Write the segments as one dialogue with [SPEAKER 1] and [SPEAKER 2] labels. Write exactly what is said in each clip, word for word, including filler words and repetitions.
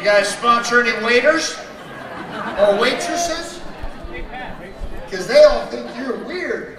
[SPEAKER 1] guys sponsor any waiters or waitresses? Because they all think you're weird.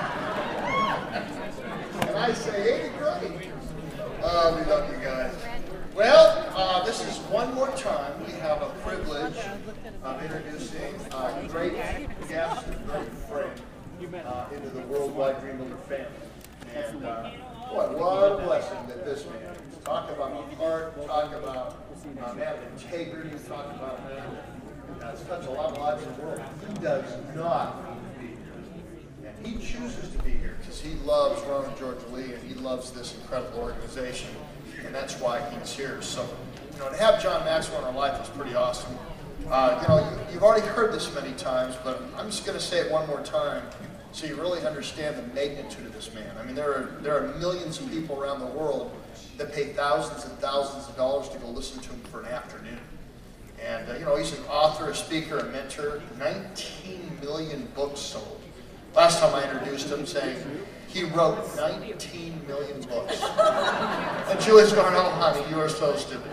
[SPEAKER 1] And I say, ain't it great? Oh, we love you guys. Well, uh, this is one more time we have a privilege of introducing a great guest and great friend uh, into the Worldwide Dream Builder family. And uh, boy, what a blessing that this man is. Talk about heart, talk about uh, man of integrity, talk about man that has touched a lot of lives in the world. He does not need to be here. And he chooses to be here because he loves Ron and Georgia Lee and he loves this incredible organization. And that's why he's here. So, you know, to have John Maxwell in our life is pretty awesome. Uh, you know, you, you've already heard this many times, but I'm just going to say it one more time so you really understand the magnitude of this man. I mean, there are there are millions of people around the world that pay thousands and thousands of dollars to go listen to him for an afternoon. And, uh, you know, he's an author, a speaker, a mentor. nineteen million books sold. Last time I introduced him, saying he wrote nineteen million books. And Julie's going, oh, honey, you are so stupid.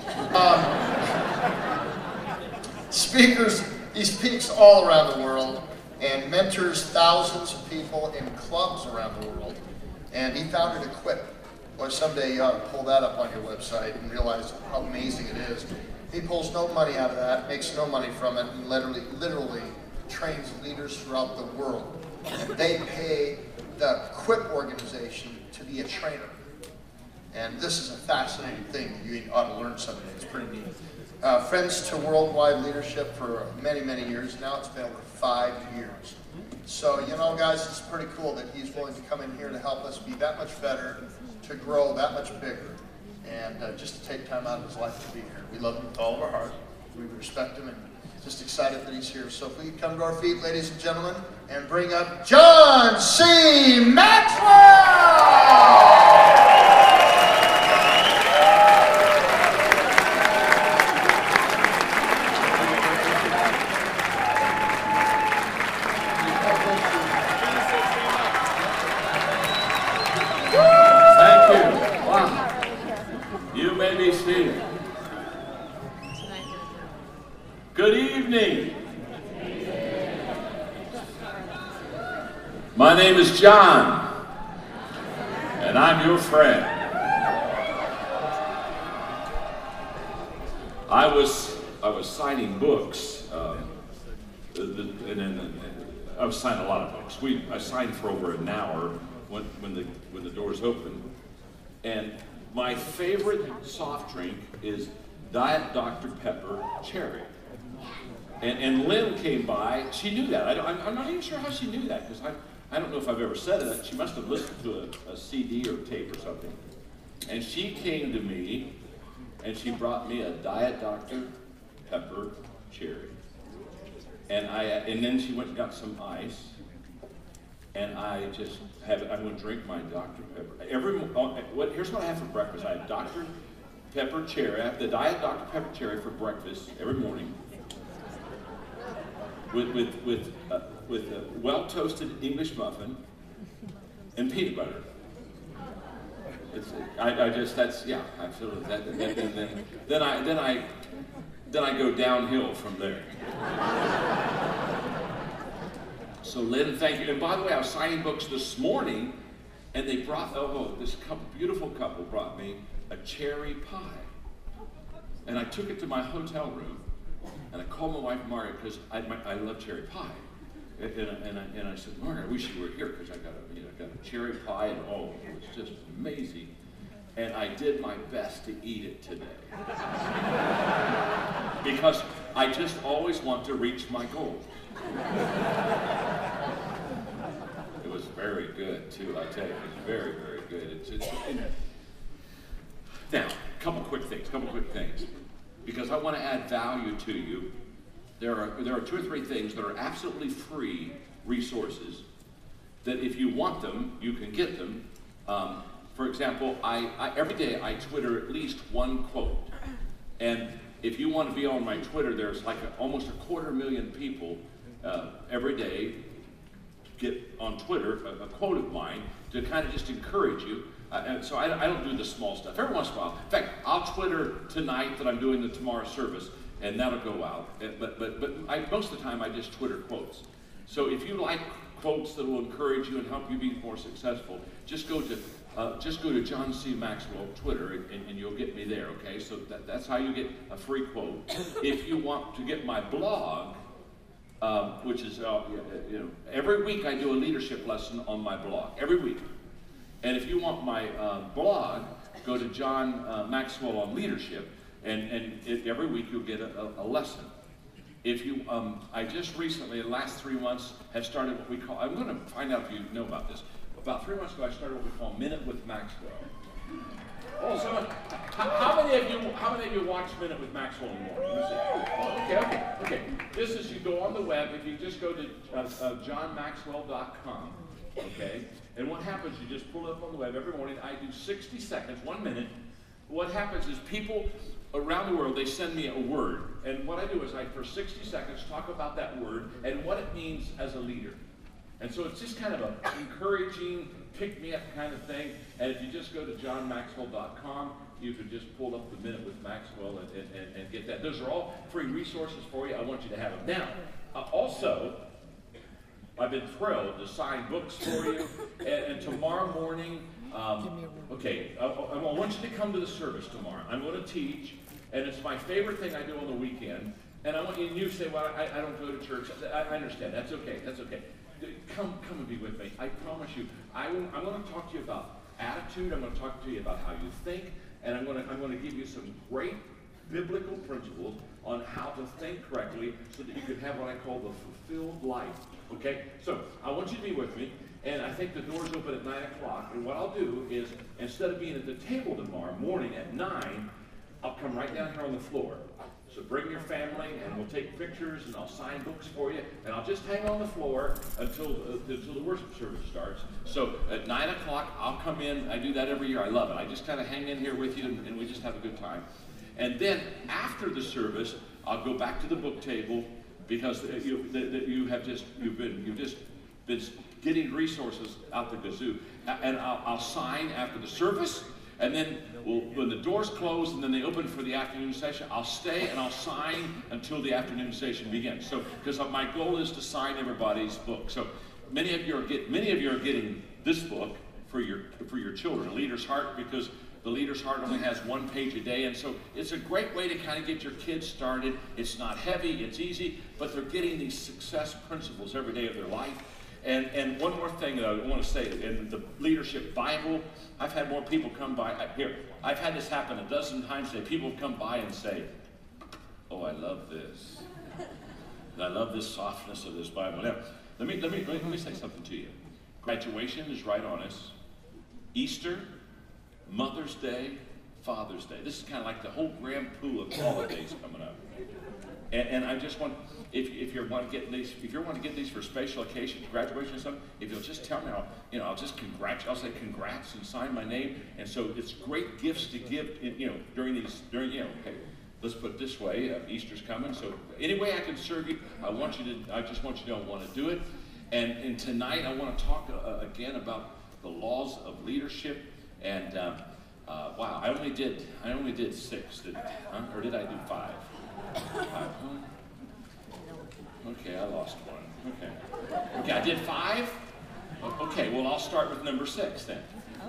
[SPEAKER 1] Um, speakers, he speaks all around the world and mentors thousands of people in clubs around the world. And he founded Equip. Or someday you ought to pull that up on your website and realize how amazing it is. He pulls no money out of that, makes no money from it, and literally, literally trains leaders throughout the world. And they pay the Equip organization to be a trainer. And this is a fascinating thing. You ought to learn something. It's pretty neat. Uh, friends to Worldwide Leadership for many, many years. Now it's been over five years. So, you know, guys, it's pretty cool that he's willing to come in here to help us be that much better, to grow that much bigger, and uh, just to take time out of his life to be here. We love him with all of our heart. We respect him and just excited that he's here. So if we can come to our feet, ladies and gentlemen, and bring up John C. Maxwell!
[SPEAKER 2] Good evening. My name is John, and I'm your friend. I was I was signing books, um, the, the, and then I was signing a lot of books. We I signed for over an hour when when the when the doors opened, and my favorite soft drink is Diet Doctor Pepper Cherry. And, and Lynn came by. She knew that. I don't, I'm, I'm not even sure how she knew that, because I, I don't know if I've ever said it. She must have listened to a, a C D or tape or something. And she came to me, and she brought me a Diet Doctor Pepper Cherry. And I and then she went and got some ice. And I just have I'm going to drink my Doctor Pepper. Every oh, what here's what I have for breakfast. I have Doctor Pepper Cherry. I have the Diet Doctor Pepper Cherry for breakfast every morning. With with with uh, with a well-toasted English muffin and peanut butter. It's, I, I just that's yeah I feel that and then, and then then I then I then I go downhill from there. So Lynn, thank you. And by the way, I was signing books this morning, and they brought oh this couple, beautiful couple brought me a cherry pie, and I took it to my hotel room. And I called my wife, Margaret, because I, I love cherry pie. And, and, and, I, and I said, Margaret, I wish you were here, because I got a, you know, got a cherry pie, and oh, it was just amazing. And I did my best to eat it today. Because I just always want to reach my goals. It was very good, too, I tell you. It was very, very good. It's, it's, it, now, a couple quick things, couple quick things. Because I want to add value to you. There are, there are two or three things that are absolutely free resources that if you want them, you can get them. Um, for example, I, I, every day I Twitter at least one quote. And if you want to be on my Twitter, there's like a, almost a quarter million people uh, every day get on Twitter a, a quote of mine to kind of just encourage you. Uh, and so I, I don't do the small stuff. Every once in a while, in fact, I'll Twitter tonight that I'm doing the tomorrow service, and that'll go out. But but but I, most of the time, I just Twitter quotes. So if you like quotes that will encourage you and help you be more successful, just go to uh, just go to John C. Maxwell Twitter, and, and you'll get me there. Okay, so that, that's how you get a free quote. If you want to get my blog, um, which is uh, you know every week I do a leadership lesson on my blog every week. And if you want my uh, blog, go to John uh, Maxwell on Leadership, and, and it, every week you'll get a, a, a lesson. If you, um, I just recently, in the last three months, have started what we call, I'm going to find out if you know about this. About three months ago, I started what we call Minute with Maxwell. Oh, so how, how many of you, how many of you watch Minute with Maxwell in the morning? Let me see. Oh, okay, okay, okay. This is, you go on the web, if you just go to uh, uh, john maxwell dot com, okay? And what happens, you just pull it up on the web every morning. I do sixty seconds, one minute. What happens is people around the world, they send me a word. And what I do is I, for sixty seconds, talk about that word and what it means as a leader. And so it's just kind of an encouraging, pick-me-up kind of thing. And if you just go to john maxwell dot com, you can just pull up the Minute with Maxwell and, and, and get that. Those are all free resources for you. I want you to have them. Now, uh, also, I've been thrilled to sign books for you, and, and tomorrow morning, um, okay, I, I want you to come to the service tomorrow. I'm going to teach, and it's my favorite thing I do on the weekend, and I want you, and you say, well, I, I don't go to church. I, I understand, that's okay, that's okay. Come, come and be with me. I promise you, I will, I'm going to talk to you about attitude, I'm going to talk to you about how you think, and I'm going to, I'm going to give you some great biblical principles on how to think correctly so that you can have what I call the fulfilled life. Okay? So, I want you to be with me, and I think the doors open at nine o'clock, and what I'll do is, instead of being at the table tomorrow morning at nine, I'll come right down here on the floor. So bring your family, and we'll take pictures, and I'll sign books for you, and I'll just hang on the floor until, uh, until the worship service starts. So at nine o'clock, I'll come in. I do that every year. I love it. I just kind of hang in here with you, and, and we just have a good time. And then after the service, I'll go back to the book table, because you, that you have just you've been you've just been getting resources out the kazoo, and I'll, I'll sign after the service, and then we'll, when the doors close and then they open for the afternoon session, I'll stay and I'll sign until the afternoon session begins. So, because my goal is to sign everybody's book. So many of you are get many of you are getting this book for your for your children, Leader's Heart, because the Leader's Heart only has one page a day, and so it's a great way to kind of get your kids started. It's not heavy, it's easy, but they're getting these success principles every day of their life. And, and one more thing that I want to say, in the Leadership Bible, I've had more people come by. Here, I've had this happen a dozen times today. People have come by and say, oh, I love this. I love this softness of this Bible. Now, let me, let me, let me say something to you. Graduation is right on us. Easter, Mother's Day, Father's Day. This is kind of like the whole grand pool of holidays coming up. And, and I just want, if, if you want to get these, if you want to get these for special occasions, graduation or something, if you'll just tell me, I'll, you know, I'll just congratulate, I'll say congrats and sign my name. And so it's great gifts to give, in, you know, during these, during, you know, okay, let's put it this way, uh, Easter's coming. So any way I can serve you, I want you to, I just want you to know I want to do it. And, and tonight I want to talk uh, again about the laws of leadership. And um, uh, wow, I only did I only did six, didn't I? Huh? Or did I do five? Five, huh? Okay, I lost one. Okay, okay, I did five. Okay, well I'll start with number six then.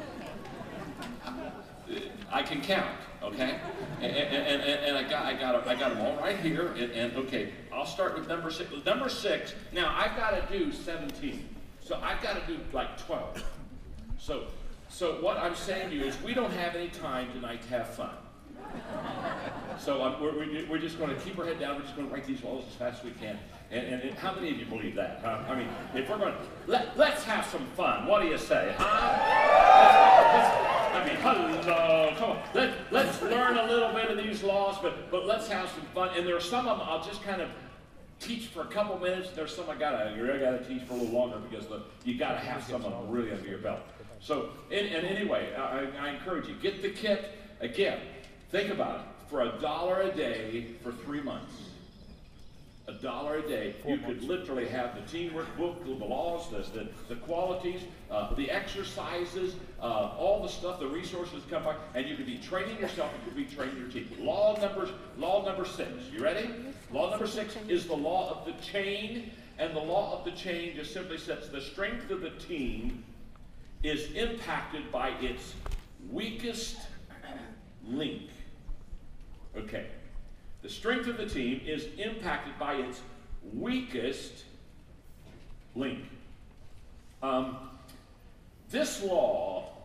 [SPEAKER 2] I can count, okay? And, and, and, and I got I got I got them all right here. And, and okay, I'll start with number six. Number six. Now I've got to do seventeen, so I've got to do like twelve. So. So what I'm saying to you is we don't have any time tonight to have fun. So um, we're, we're just going to keep our head down. We're just going to write these laws as fast as we can. And, and, and how many of you believe that? Huh? I mean, if we're going to, let, let's have some fun. What do you say? Huh? Let's, let's, I mean, hello, come on. Let, let's learn a little bit of these laws, but, but let's have some fun. And there are some of them I'll just kind of teach for a couple minutes. There's some I got to really got to teach for a little longer because the, you got to have some of them really under your belt. So, in, and anyway, I, I encourage you, get the kit. Again, think about it. For a dollar a day for three months. a dollar a day, you could literally have the teamwork book, the laws, the, the, the qualities, uh, the exercises, uh, all the stuff, the resources come by, and you could be training yourself, you could be training your team. Law number, law number six, you ready? Law number six is the law of the chain, and the law of the chain just simply says the strength of the team is impacted by its weakest link. Okay. The strength of the team is impacted by its weakest link. Um, this law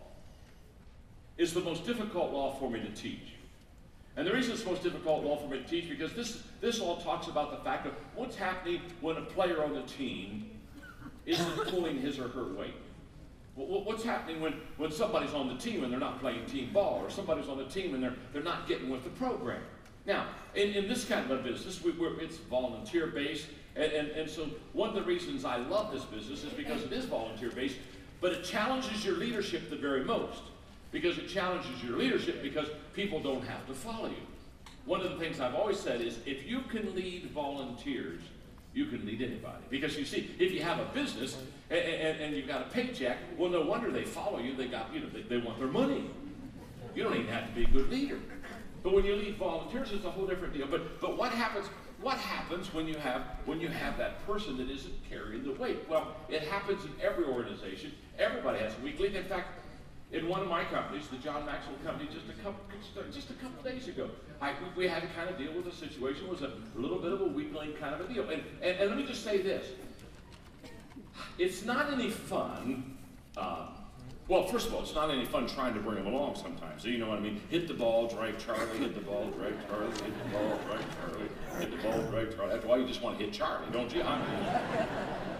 [SPEAKER 2] is the most difficult law for me to teach. And the reason it's the most difficult law for me to teach because this, this law talks about the fact of what's happening when a player on the team isn't pulling his or her weight. What's happening when, when somebody's on the team and they're not playing team ball, or somebody's on the team and they're, they're not getting with the program. Now, in, in this kind of a business, we, we're, it's volunteer-based, and, and, and so one of the reasons I love this business is because it is volunteer-based, but it challenges your leadership the very most, because it challenges your leadership because people don't have to follow you. One of the things I've always said is, if you can lead volunteers, you can lead anybody. Because you see, if you have a business and, and, and you've got a paycheck, well, no wonder they follow you. They got, you know, they, they want their money. You don't even have to be a good leader. But when you lead volunteers, it's a whole different deal. But but what happens? What happens when you have when you have that person that isn't carrying the weight? Well, it happens in every organization. Everybody has a weak link. In fact, in one of my companies, the John Maxwell Company, just a couple just a couple days ago, I, we had to kind of deal with a situation. It was a little bit of a weak link kind of a deal. And, and, and let me just say this: it's not any fun. Um, well, first of all, it's not any fun trying to bring them along sometimes. So you know what I mean? Hit the ball, drag Charlie. Hit the ball, drag Charlie. Hit the ball, drag Charlie. Hit the ball, drag Charlie. That's why you just want to hit Charlie, don't you? I mean,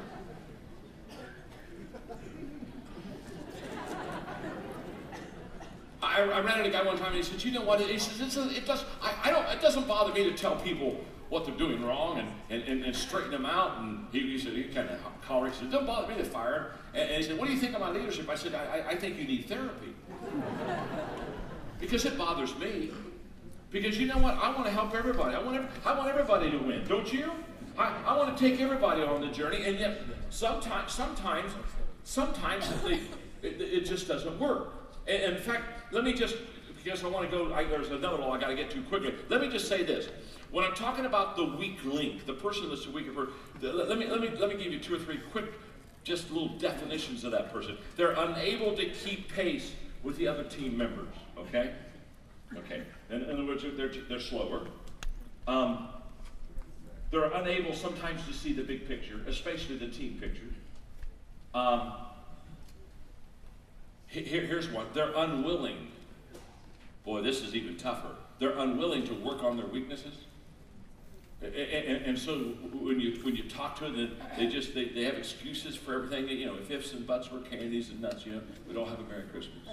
[SPEAKER 2] I, I ran into a guy one time and he said, "You know what?" He says, it's a, "It does. I, I don't. It doesn't bother me to tell people what they're doing wrong and, and, and, and straighten them out." And he, he said, he kind of hollered. He said, "It doesn't bother me to fire him." And, and he said, "What do you think of my leadership?" I said, I, I think you need therapy because it bothers me. Because you know what? I want to help everybody. I want every, I want everybody to win. Don't you? I, I want to take everybody on the journey. And yet, sometimes, sometimes, sometimes it, it, it just doesn't work. And in fact, let me just, because I want to go, I, there's another law I got to get to quickly. Let me just say this. When I'm talking about the weak link, the person that's the weaker person, let me, let me, let me give you two or three quick, just little definitions of that person. They're unable to keep pace with the other team members, okay? Okay, in, in other words, they're, they're slower. Um, they're unable sometimes to see the big picture, especially the team picture. Um, Here, here's one. They're unwilling. Boy, this is even tougher. They're unwilling to work on their weaknesses. And, and, and so when you when you talk to them, they just they, they have excuses for everything. You know, if ifs and buts were candies and nuts, you know, we'd all have a Merry Christmas.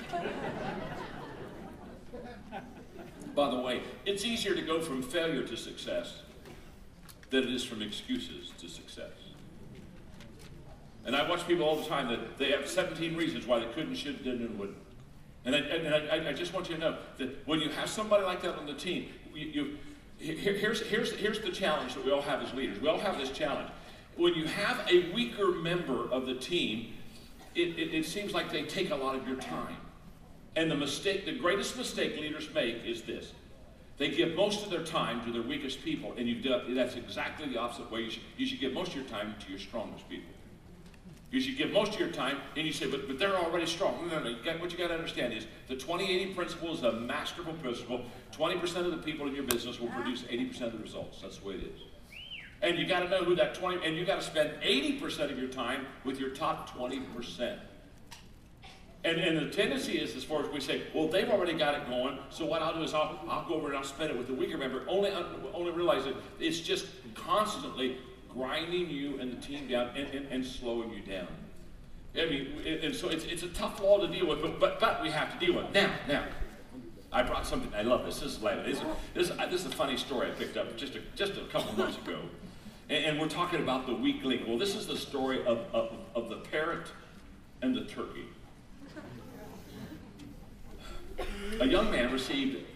[SPEAKER 2] By the way, it's easier to go from failure to success than it is from excuses to success. And I watch people all the time that they have seventeen reasons why they couldn't, should, didn't, and wouldn't. And I, and I, I just want you to know that when you have somebody like that on the team, you, you, here, here's, here's, here's the challenge that we all have as leaders. We all have this challenge. When you have a weaker member of the team, it, it, it seems like they take a lot of your time. And the mistake, the greatest mistake leaders make is this. They give most of their time to their weakest people, and you've done, that's exactly the opposite way. You should, you should give most of your time to your strongest people. You should give most of your time, and you say, but, but they're already strong. No, no, no. You got, what you got to understand is the twenty eighty principle is a masterful principle. twenty percent of the people in your business will produce eighty percent of the results. That's the way it is. And you got to know who that twenty, and you got to spend eighty percent of your time with your top twenty percent. And, and the tendency is, as far as we say, well, they've already got it going, so what I'll do is I'll, I'll go over and I'll spend it with the weaker member. Only, only realize that it's just constantly grinding you and the team down and, and, and slowing you down. I mean, and so it's, it's a tough law to deal with, but, but, but we have to deal with it. Now, now, I brought something, I love this, this is, this is, this is, this is a funny story I picked up just a, just a couple months ago. And, and we're talking about the weak link. Well, this is the story of, of, of the parrot and the turkey. A young man received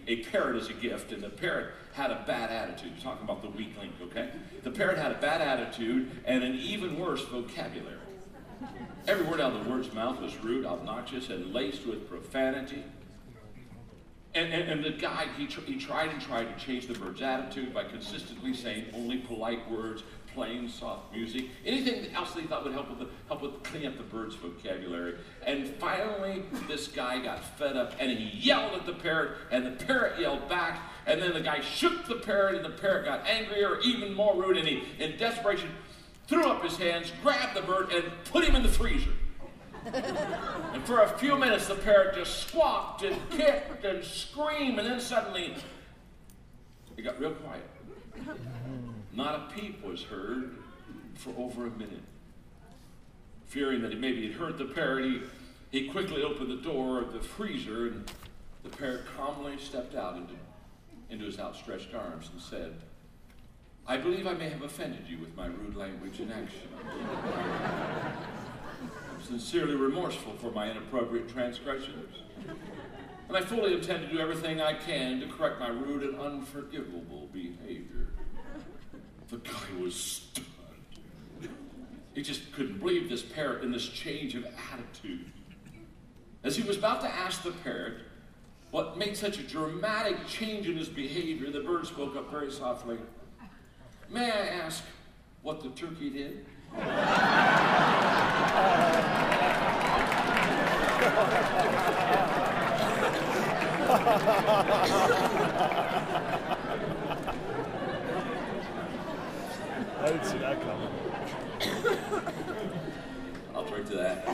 [SPEAKER 2] a parrot as a gift, and the parrot had a bad attitude. You're talking about the weak link, okay? The parrot had a bad attitude and an even worse vocabulary. Every word out of the bird's mouth was rude, obnoxious, and laced with profanity. And, and, and the guy, he, tr he tried and tried to change the bird's attitude by consistently saying only polite words, playing soft music, anything else that he thought would help with, the, help with clean up the bird's vocabulary. And finally, this guy got fed up, and he yelled at the parrot, and the parrot yelled back, and then the guy shook the parrot, and the parrot got angrier, even more rude, and he, in desperation, threw up his hands, grabbed the bird, and put him in the freezer. And for a few minutes, the parrot just squawked and kicked and screamed, and then suddenly, it got real quiet. Not a peep was heard for over a minute. Fearing that he maybe had heard the parrot, he, he quickly opened the door of the freezer, and the parrot calmly stepped out into, into his outstretched arms and said, "I believe I may have offended you with my rude language and action. I'm sincerely remorseful for my inappropriate transgressions, and I fully intend to do everything I can to correct my rude and unforgivable behavior." The guy was stunned. He just couldn't believe this parrot and this change of attitude. As he was about to ask the parrot what made such a dramatic change in his behavior, the bird spoke up very softly. "May I ask what the turkey did?"
[SPEAKER 3] I didn't see that coming.
[SPEAKER 2] I'll drink to that.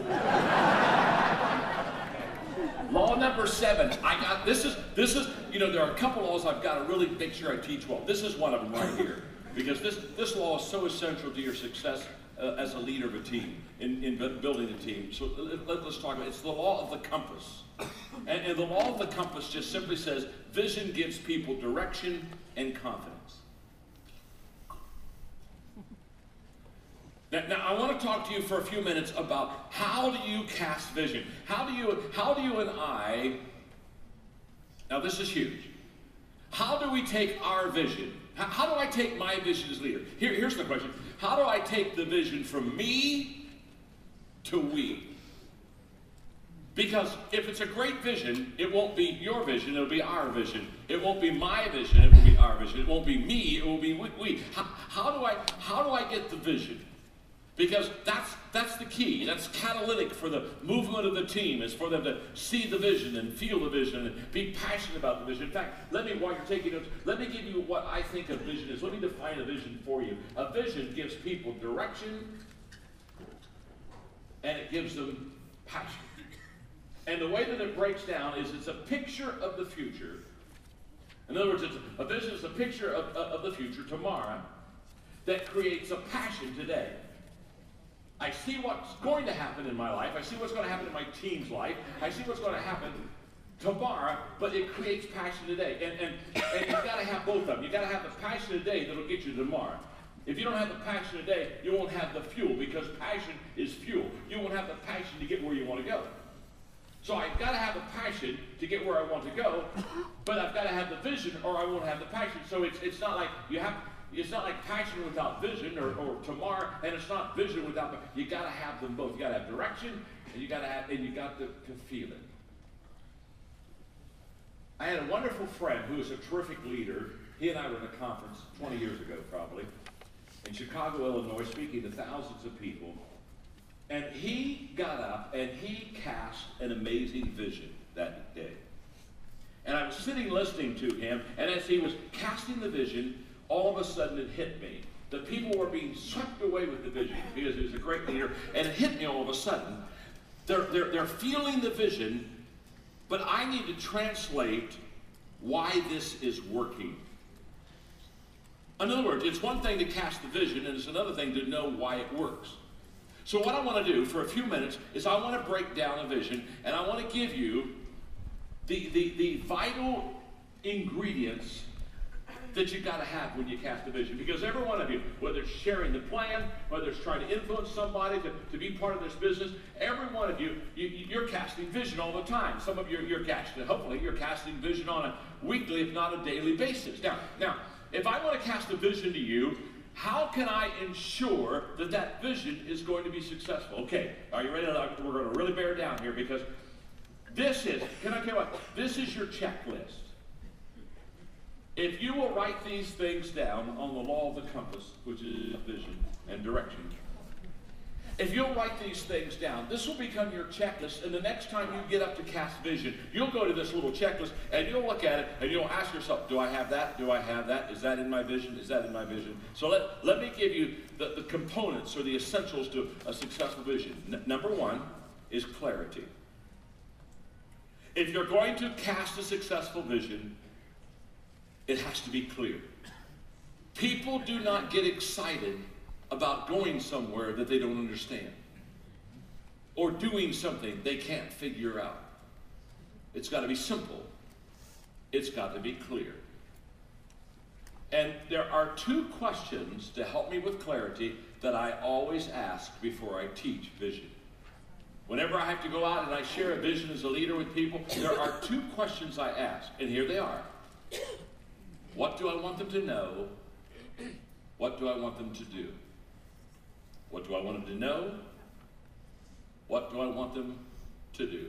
[SPEAKER 2] Law number seven. I got this is this is you know there are a couple laws I've got to really make sure I teach well. This is one of them right here, because this this law is so essential to your success uh, as a leader of a team in, in building a team. So let, let, let's talk about it. It's the law of the compass, and, and the law of the compass just simply says vision gives people direction and confidence. Now, now, I want to talk to you for a few minutes about how do you cast vision? How do you, how do you and I, now this is huge. How do we take our vision? How, how do I take my vision as leader? Here, here's the question. How do I take the vision from me to we? Because if it's a great vision, it won't be your vision, it'll be our vision. It won't be my vision, it will be our vision. It won't be me, it will be we. How, how do I, how do I get the vision? Because that's, that's the key. That's catalytic for the movement of the team, is for them to see the vision and feel the vision and be passionate about the vision. In fact, let me, while you're taking notes, let me give you what I think a vision is. Let me define a vision for you. A vision gives people direction, and it gives them passion. And the way that it breaks down is it's a picture of the future. In other words, it's a vision is a picture of, of the future tomorrow that creates a passion today. I see what's going to happen in my life. I see what's going to happen in my team's life. I see what's going to happen tomorrow, but it creates passion today. And, and, and you've got to have both of them. You've got to have the passion today that'll get you tomorrow. If you don't have the passion today, you won't have the fuel, because passion is fuel. You won't have the passion to get where you want to go. So I've got to have the passion to get where I want to go, but I've got to have the vision or I won't have the passion. So it's, it's not like you have... It's not like passion without vision, or, or tomorrow, and it's not vision without. You got to have them both. You got to have direction, and you got to have, and you got to, to feel it. I had a wonderful friend who was a terrific leader. He and I were in a conference twenty years ago, probably, in Chicago, Illinois, speaking to thousands of people. And he got up and he cast an amazing vision that day. And I was sitting listening to him, and as he was casting the vision, all of a sudden it hit me. The people were being swept away with the vision because he was a great leader, and it hit me all of a sudden. They're, they're, they're feeling the vision, but I need to translate why this is working. In other words, it's one thing to cast the vision, and it's another thing to know why it works. So what I want to do for a few minutes is I want to break down a vision, and I want to give you the, the, the vital ingredients that you've got to have when you cast a vision. Because every one of you, whether it's sharing the plan, whether it's trying to influence somebody to, to be part of this business, every one of you, you, you're casting vision all the time. Some of you, you're casting, hopefully, you're casting vision on a weekly, if not a daily basis. Now, now, if I want to cast a vision to you, how can I ensure that that vision is going to be successful? Okay, are you ready? We're going to really bear down here because this is, can I tell you what, this is your checklist. If you will write these things down on the law of the compass, which is vision and direction, if you'll write these things down, this will become your checklist, and the next time you get up to cast vision, you'll go to this little checklist, and you'll look at it, and you'll ask yourself, do I have that? Do I have that? Is that in my vision? Is that in my vision? So let, let me give you the, the components or the essentials to a successful vision. N- number one is clarity. If you're going to cast a successful vision, it has to be clear. People do not get excited about going somewhere that they don't understand or doing something they can't figure out. It's got to be simple. It's got to be clear. And there are two questions to help me with clarity that I always ask before I teach vision. Whenever I have to go out and I share a vision as a leader with people, there are two questions I ask, and here they are. What do I want them to know? What do I want them to do? What do I want them to know? What do I want them to do?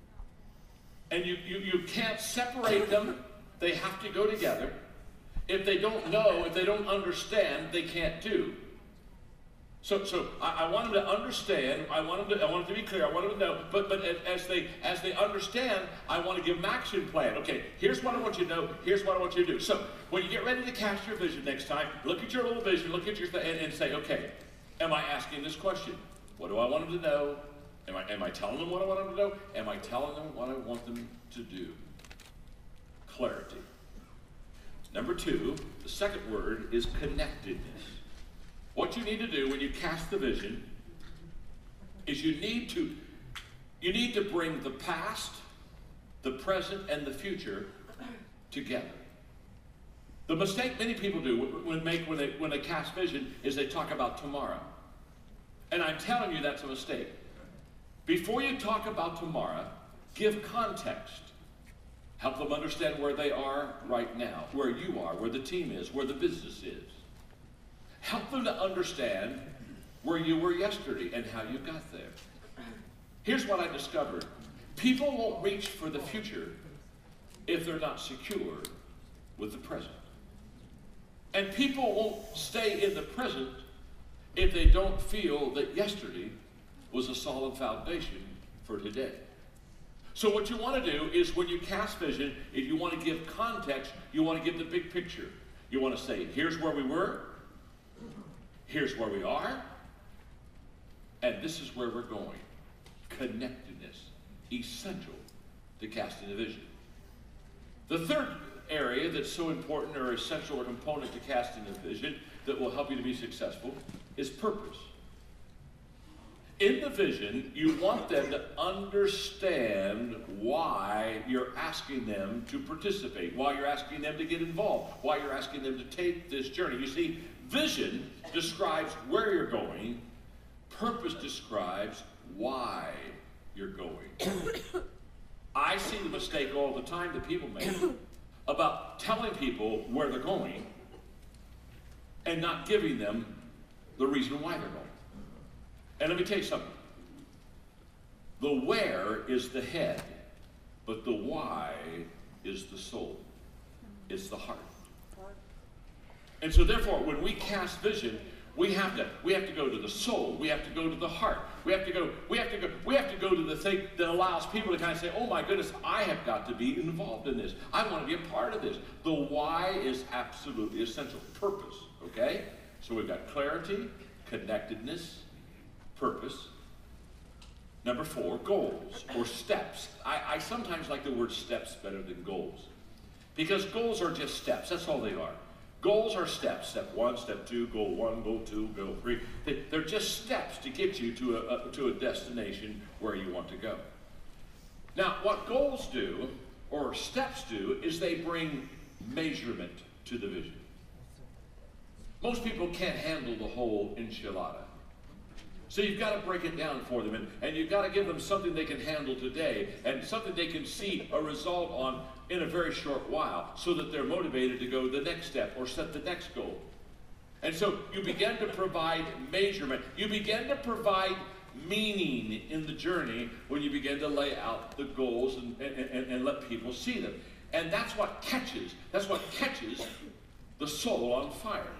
[SPEAKER 2] And you, you, you can't separate them. They have to go together. If they don't know, if they don't understand, they can't do. So, so I, I want them to understand. I want them to. I want them to be clear. I want them to know. But, but as they as they understand, I want to give them action plan. Okay, here's what I want you to know. Here's what I want you to do. So, when you get ready to cast your vision next time, look at your little vision. Look at your th- and, and say, okay, am I asking this question? What do I want them to know? Am I am I telling them what I want them to know? Am I telling them what I want them to do? Clarity. Number two, the second word is connectedness. What you need to do when you cast the vision is you need to you need to bring the past, the present, and the future together. The mistake many people do when make when they when they cast vision is they talk about tomorrow. And I'm telling you that's a mistake. Before you talk about tomorrow, give context. Help them understand where they are right now, where you are, where the team is, where the business is. Help them to understand where you were yesterday and how you got there. Here's what I discovered. People won't reach for the future if they're not secure with the present. And people won't stay in the present if they don't feel that yesterday was a solid foundation for today. So what you want to do is when you cast vision, if you want to give context, you want to give the big picture. You want to say, here's where we were, here's where we are, and this is where we're going. Connectedness, essential to casting a vision. The third area that's so important or essential or component to casting a vision that will help you to be successful is purpose. In the vision, you want them to understand why you're asking them to participate, why you're asking them to get involved, why you're asking them to take this journey. You see, vision describes where you're going. Purpose describes why you're going. I see the mistake all the time that people make about telling people where they're going and not giving them the reason why they're going. And let me tell you something. The where is the head, but the why is the soul. It's the heart. And so therefore, when we cast vision, we have to we have to go to the soul. We have to go to the heart. We have to go, we have to go, we have to go to the thing that allows people to kind of say, oh my goodness, I have got to be involved in this. I want to be a part of this. The why is absolutely essential. Purpose, okay? So we've got clarity, connectedness, purpose. Number four, goals or steps. I, I sometimes like the word steps better than goals. Because goals are just steps. That's all they are. Goals are steps. Step one, step two, goal one, goal two, goal three. They, they're just steps to get you to a, a, to a destination where you want to go. Now, what goals do, or steps do, is they bring measurement to the vision. Most people can't handle the whole enchilada. So you've got to break it down for them, and, and you've got to give them something they can handle today and something they can see a result on in a very short while so that they're motivated to go the next step or set the next goal. And so you begin to provide measurement. You begin to provide meaning in the journey when you begin to lay out the goals and, and, and, and let people see them. And that's what catches, that's what catches the soul on fire.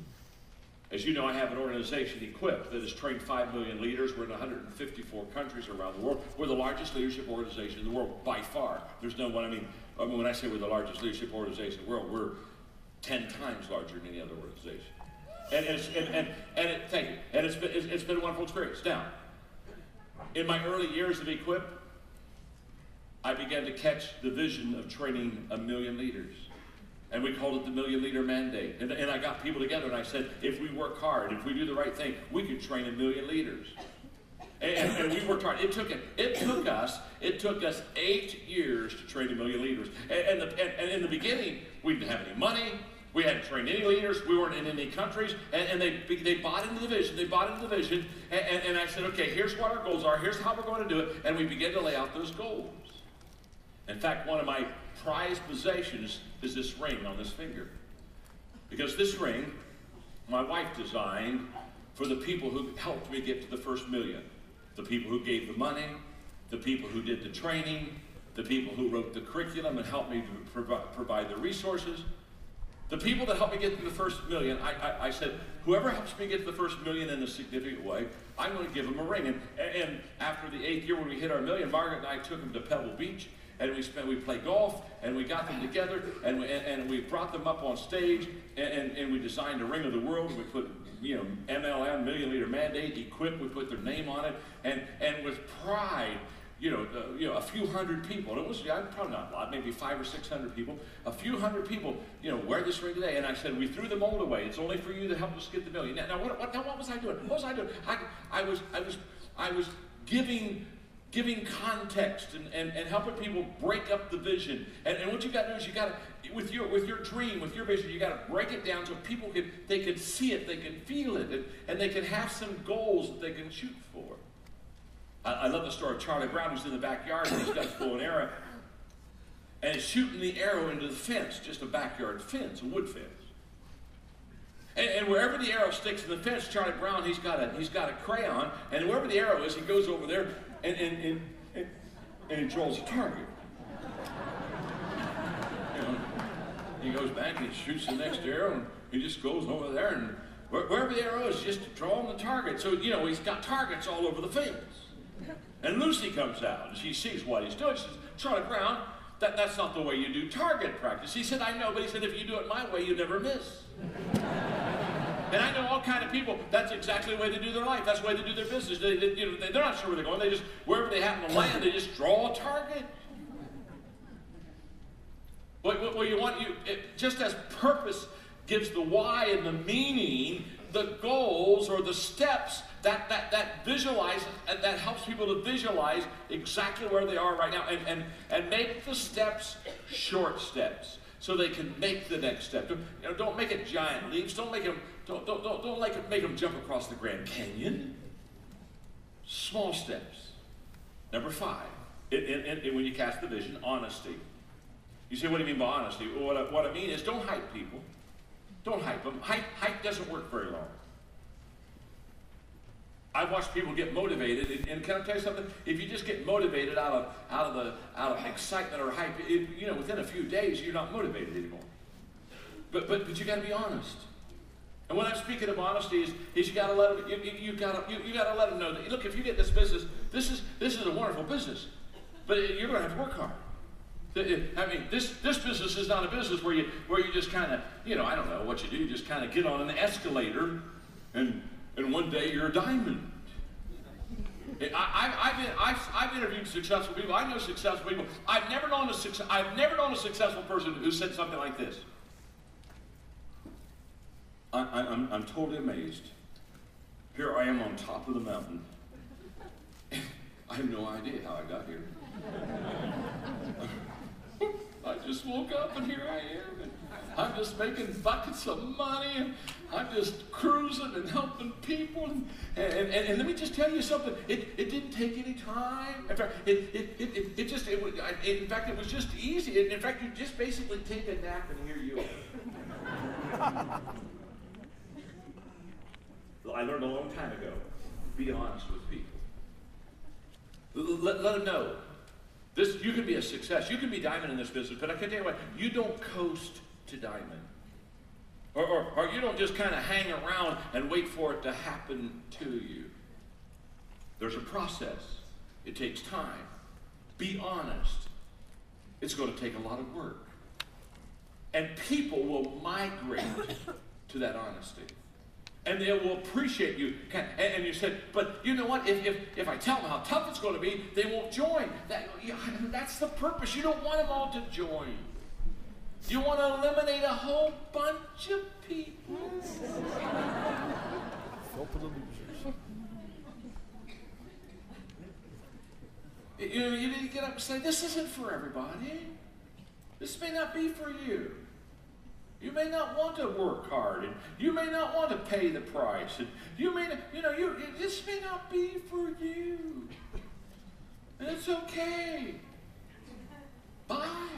[SPEAKER 2] As you know, I have an organization, Equip, that has trained five million leaders. We're in one hundred fifty-four countries around the world. We're the largest leadership organization in the world, by far. There's no one, I mean, I mean when I say we're the largest leadership organization in the world, we're ten times larger than any other organization. And, and, it's, and, and, and it, thank you. And it's been, it's, it's been a wonderful experience. Now, in my early years of Equip, I began to catch the vision of training a million leaders. And we called it the Million Leader Mandate. And, and I got people together and I said, if we work hard, if we do the right thing, we could train a million leaders. And, and, and we worked hard. It took it. It took us. It took us eight years to train a million leaders. And, and, the, and, and in the beginning, we didn't have any money. We hadn't trained any leaders. We weren't in any countries. And, and they they bought into the vision. They bought into the vision. And, and, and I said, okay, here's what our goals are. Here's how we're going to do it. And we began to lay out those goals. In fact, one of my prized possessions is this ring on this finger. Because this ring, my wife designed for the people who helped me get to the first million. The people who gave the money, the people who did the training, the people who wrote the curriculum and helped me to provi- provide the resources. The people that helped me get to the first million, I, I, I said, whoever helps me get to the first million in a significant way, I'm going to give them a ring. And, and after the eighth year when we hit our million, Margaret and I took them to Pebble Beach, and we spent, we played golf, and we got them together, and we, and, and we brought them up on stage, and, and, and we designed a ring of the world. We put, you know, M L M, Million Leader Mandate, Equip, we put their name on it, and, and with pride, you know, uh, you know, a few hundred people, and it was yeah, probably not a lot, maybe five or six hundred people, a few hundred people, you know, wear this ring today. And I said, we threw the mold away. It's only for you to help us get the million. Now, now, what, what, now what was I doing? What was I doing? I, I was, I was, I was giving, giving context and, and, and helping people break up the vision. And, and what you got to do is you got to, with your, with your dream, with your vision, you got to break it down so people can, they can see it, they can feel it, and, and they can have some goals that they can shoot for. I love the story of Charlie Brown, who's in the backyard and he's got his bow and arrow. And he's shooting the arrow into the fence, just a backyard fence, a wood fence. And, and wherever the arrow sticks in the fence, Charlie Brown, he's got a, he's got a crayon, and wherever the arrow is, he goes over there and, and, and, and, and he draws a target. You know, he goes back and he shoots the next arrow, and he just goes over there, and wherever the arrow is, just drawing the target. So, you know, he's got targets all over the fence. And Lucy comes out, and she sees what he's doing. She says, Charlie Brown, that, that's not the way you do target practice. He said, I know, but he said, if you do it my way, you never miss. And I know all kind of people, that's exactly the way they do their life. That's the way they do their business. They, they, you know, they're not sure where they're going. They just, wherever they happen to land, they just draw a target. Well, well you want, you, it, just as purpose gives the why and the meaning, the goals or the steps that that that visualize and that helps people to visualize exactly where they are right now and and and make the steps short steps so they can make the next step. Don't, you know, don't make it giant leaps. Don't make them don't don't don't, don't like it, make them jump across the Grand Canyon. Small steps. Number five, it, it, it, when you cast the vision, honesty. You say, what do you mean by honesty? Well, what I, what I mean is, don't hype people. Don't hype them. Hype, hype doesn't work very long. I've watched people get motivated, and, and can I tell you something? If you just get motivated out of out of the out of excitement or hype, it, you know, within a few days you're not motivated anymore. But but but you got to be honest. And when I'm speaking of honesty, is, is you got to let them. You, you, you got to you, you got to let them know that look, if you get this business, this is this is a wonderful business, but you're going to have to work hard. I mean, this this business is not a business where you where you just kind of, you know, I don't know what you do. You just kind of get on an escalator, and and one day you're a diamond. I, I, I've, been, I've I've interviewed successful people. I know successful people. I've never known a success. I've never known a successful person who said something like this. I, I, I'm I'm totally amazed. Here I am on top of the mountain. I have no idea how I got here. I just woke up and here I am. And I'm just making buckets of money. And I'm just cruising and helping people. And, and, and, and let me just tell you something. It, it didn't take any time. In fact, it, it, it, it, it just, it, was- I- in fact, it was just easy. And in fact, you just basically take a nap and here you are. I learned a long time ago, be honest with people. Let, let them know. This, you can be a success. You can be diamond in this business, but I can tell you what, you don't coast to diamond. Or, or, or you don't just kind of hang around and wait for it to happen to you. There's a process. It takes time. Be honest. It's going to take a lot of work. And people will migrate to that honesty. And they will appreciate you. And, and you said, but you know what? If, if, if I tell them how tough it's going to be, they won't join. That, that's the purpose. You don't want them all to join. You want to eliminate a whole bunch of people.
[SPEAKER 3] Help the losers.
[SPEAKER 2] You, you need to get up and say, this isn't for everybody. This may not be for you. You may not want to work hard, and you may not want to pay the price, and you may not, you know, you, this may not be for you. And it's okay. Bye.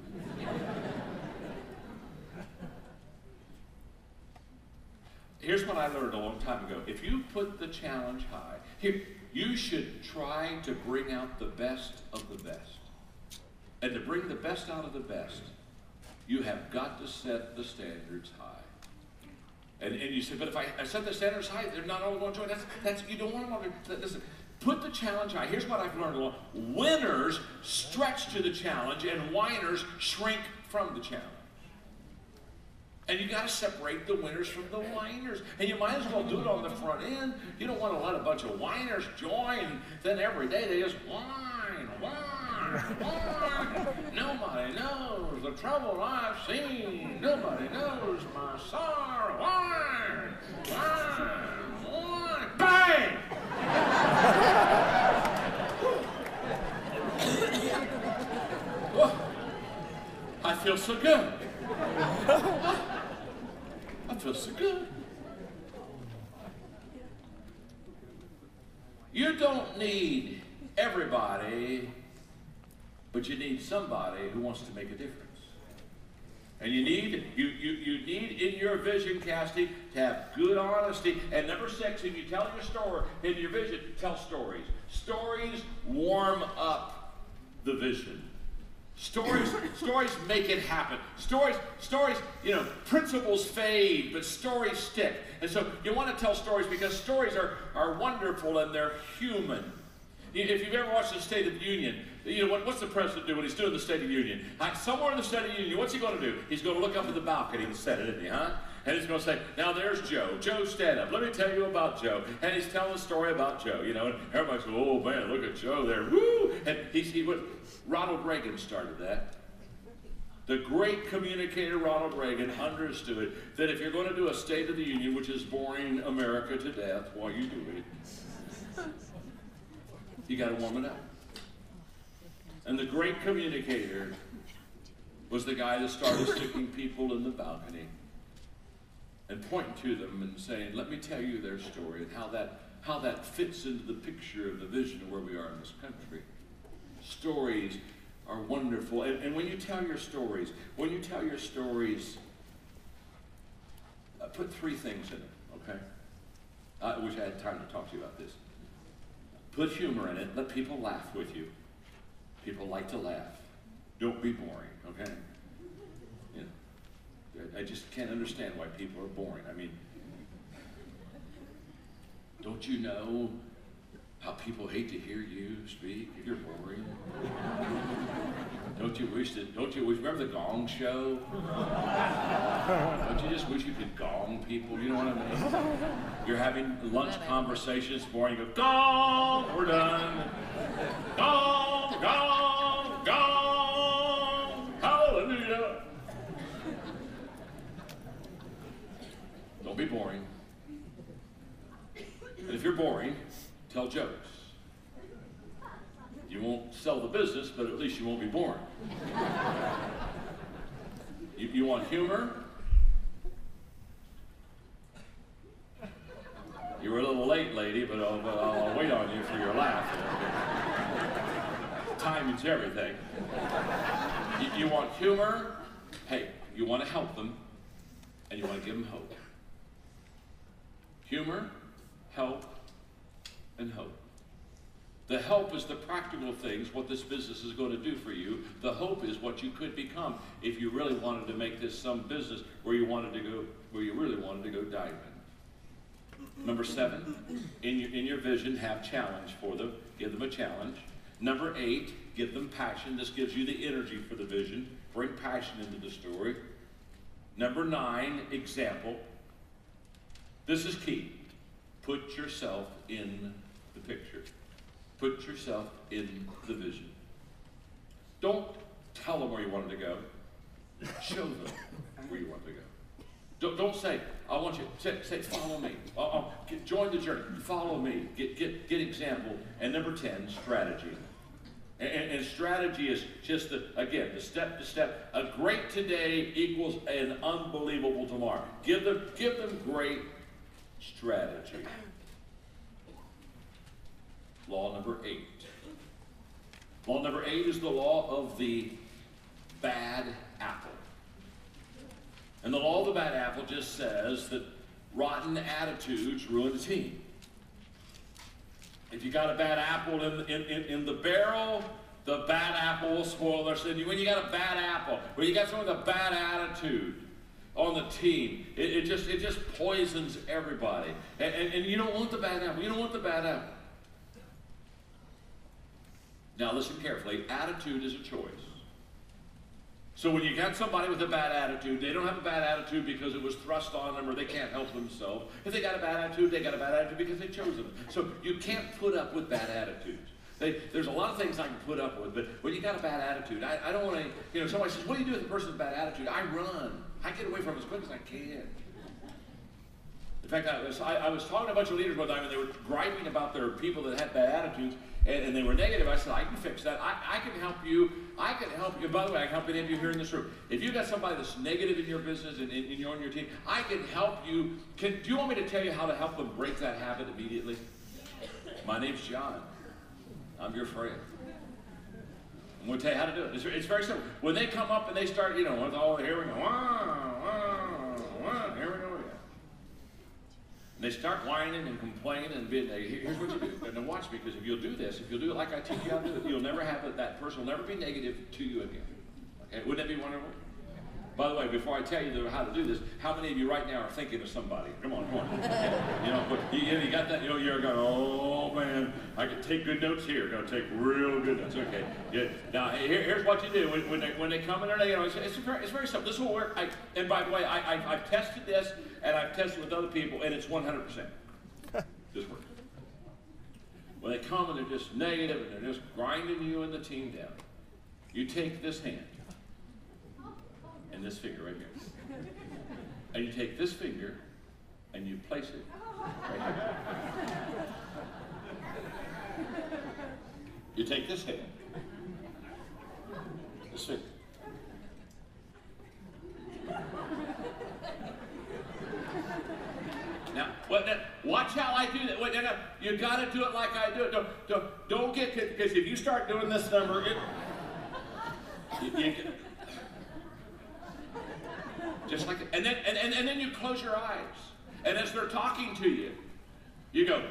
[SPEAKER 2] Here's what I learned a long time ago. If you put the challenge high, here, you should try to bring out the best of the best. And to bring the best out of the best, you have got to set the standards high. And, and you say, but if I, I set the standards high, they're not all going to join. That's, that's, you don't want them all to, listen, put the challenge high. Here's what I've learned along. Winners stretch to the challenge and whiners shrink from the challenge. And you got to separate the winners from the whiners. And you might as well do it on the front end. You don't want to let a bunch of whiners join. Then every day they just whine, whine, whine. Nobody knows the trouble I've seen. Nobody knows my sorrow. Whine, whine, whine. Bang! Whoa. I feel so good. I feel so good. You don't need everybody, but you need somebody who wants to make a difference. And you need you you you need in your vision casting to have good honesty. And number six, if you tell your story in your vision, tell stories. Stories warm up the vision. Stories, stories make it happen. Stories, stories, you know, principles fade, but stories stick. And so you want to tell stories because stories are, are wonderful and they're human. If you've ever watched the State of the Union, you know, what, what's the president do when he's doing the State of the Union? Uh, somewhere in the State of the Union, what's he going to do? He's going to look up at the balcony and said it, isn't he, huh? And he's going to say, now there's Joe. Joe, stand up. Let me tell you about Joe. And he's telling a story about Joe, you know, and everybody's going, oh man, look at Joe there. Woo! And he's, he went, Ronald Reagan started that. The great communicator Ronald Reagan understood that if you're going to do a State of the Union, which is boring America to death while you do it, you got to warm it up. And the great communicator was the guy that started sticking people in the balcony and pointing to them and saying, let me tell you their story and how that, how that fits into the picture of the vision of where we are in this country. Stories are wonderful. And, and when you tell your stories, when you tell your stories, uh, put three things in it, okay? I wish I had time to talk to you about this. Put humor in it. Let people laugh with you. People like to laugh. Don't be boring, okay? You know, I just can't understand why people are boring. I mean, don't you know how people hate to hear you speak if you're boring? Don't you wish that, don't you wish, remember the Gong Show? Don't you just wish you could gong people, you know what I mean? You're having lunch conversations, boring, you go, gong, we're done. Gong, gong, gong, hallelujah. Don't be boring. And if you're boring, tell jokes. You won't sell the business, but at least you won't be boring. you, you want humor? You were a little late, lady, but I'll, I'll, I'll wait on you for your laugh. Timing's everything. You, you want humor? Hey, you want to help them, and you want to give them hope. Humor, help, and hope. The help is the practical things, what this business is going to do for you. The hope is what you could become if you really wanted to make this some business where you wanted to go, where you really wanted to go diamond. Number seven, in your, in your vision, have challenge for them. Give them a challenge. Number eight, give them passion. This gives you the energy for the vision. Bring passion into the story. Number nine, example. This is key. Put yourself in the picture. Put yourself in the vision. Don't tell them where you want them to go. Show them where you want them to go. Don't, don't say, I want you, say, say follow me. Uh, uh, get, join the journey. Follow me. Get, get, get example. And number ten, strategy. And, and, and strategy is just, the, again, the step to step. A great today equals an unbelievable tomorrow. Give them, give them great strategy. Law number eight. Law number eight is the law of the bad apple. And the law of the bad apple just says that rotten attitudes ruin a team. If you got a bad apple in, in, in, in the barrel, the bad apple will spoil their sin. When you got a bad apple, when you got someone with a bad attitude on the team, it, it just it just poisons everybody. And, and, and you don't want the bad apple. You don't want the bad apple. Now listen carefully. Attitude is a choice. So when you got somebody with a bad attitude, they don't have a bad attitude because it was thrust on them or they can't help themselves. If they got a bad attitude, they got a bad attitude because they chose them. So you can't put up with bad attitudes. They, there's a lot of things I can put up with, but when you got a bad attitude, I, I don't want to, you know, somebody says, what do you do with a person with a bad attitude? I run. I get away from them as quick as I can. In fact, I was, I, I was talking to a bunch of leaders one time, and they were griping about their people that had bad attitudes, and, and they were negative. I said, I can fix that. I, I can help you. I can help you. By the way, I can help any of you here in this room. If you've got somebody that's negative in your business and, and, and you're on your team, I can help you. Can, do you want me to tell you how to help them break that habit immediately? My name's John. I'm your friend. I'm going to tell you how to do it. It's, it's very simple. When they come up and they start, you know, with all the here we go, wah, wah, wah, here we go again. And they start whining and complaining and being, here's what you do. And then watch me, because if you'll do this, if you'll do it like I teach you how to do it, you'll never have it, that person will never be negative to you again. Okay? Wouldn't that be wonderful? By the way, before I tell you how to do this, how many of you right now are thinking of somebody? Come on, come on. You know, you, you got that, you know, you're going, oh man, I can take good notes here. Going to take real good notes. Okay. Yeah. Now, here, here's what you do. When, when, they, when they come in there, you know, it's, it's, very, it's very simple. This will work. I, and by the way, I, I, I've tested this, and I've tested with other people, and it's one hundred percent. This works. When they come and they're just negative, and they're just grinding you and the team down, you take this hand, and this finger right here. And you take this finger and you place it right here. You take this hand, this finger. Now, what, now, watch how I do that. Wait, no, no, you got to do it like I do it. Don't, don't, don't get, because if you start doing this number, it, you, you get, just like, and then and, and, and then you close your eyes, and as they're talking to you, you go,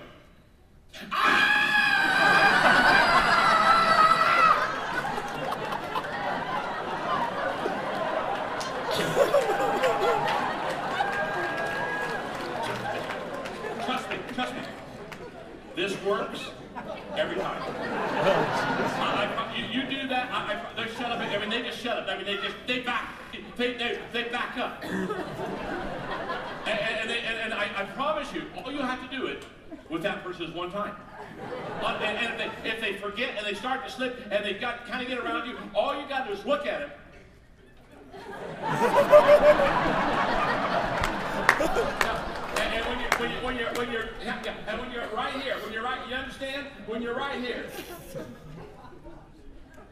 [SPEAKER 2] trust me, trust me, this works every time. I, I, you, you do that, I, I, they shut up. I mean, they just shut up. I mean, they just they back. They, they, they back up. and and, they, and, and I, I promise you, all you have to do it with that person is one time. Uh, and and if, they, if they forget and they start to slip and they got kind of get around you, all you got to do is look at him. and, and when you're when you when you're when you're yeah, and when you're right here, when you're right, you understand? When you're right here.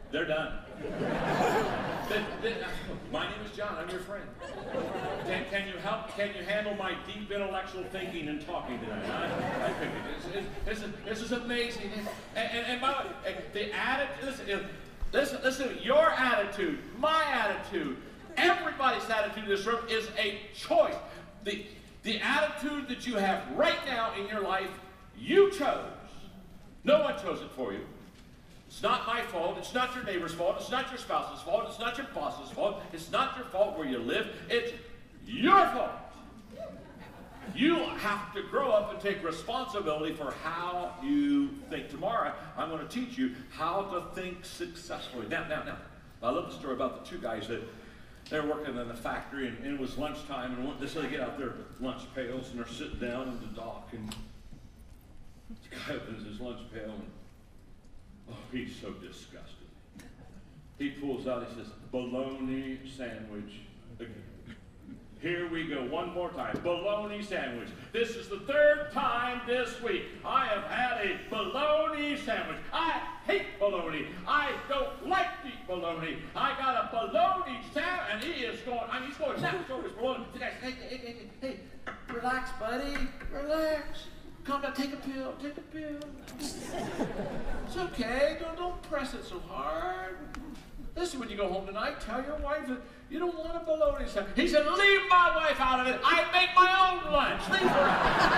[SPEAKER 2] They're done. Then- then- my name is John. I'm your friend. Can, can you help? Can you handle my deep intellectual thinking and talking tonight? I, I think it is. It's- This is, this is amazing. And, and, and by the way, the attitude, listen, if- listen, listen, your attitude, my attitude, everybody's attitude in this room is a choice. The, the attitude that you have right now in your life, you chose. No one chose it for you. It's not my fault. It's not your neighbor's fault. It's not your spouse's fault. It's not your boss's fault. It's not your fault where you live. It's your fault. You have to grow up and take responsibility for how you think. Tomorrow, I'm going to teach you how to think successfully. Now, now, now, I love the story about the two guys that they're working in the factory, and, and it was lunchtime, and so they get out their lunch pails, and they're sitting down in the dock, and the guy opens his lunch pail, and oh, he's so disgusted. He pulls out, he says, bologna sandwich again. Here we go, one more time, bologna sandwich. This is the third time this week I have had a bologna sandwich. I hate bologna. I don't like to eat bologna. I got a bologna sandwich, and he is going, I mean, he's going nuts over his bologna. The guy says, hey, hey, hey, hey, hey, relax, buddy, relax. Calm down, take a pill, take a pill. It's okay, don't, don't press it so hard. Listen, when you go home tonight, tell your wife that you don't want a bologna sandwich. He said, leave my wife out of it. I make my own lunch. Leave her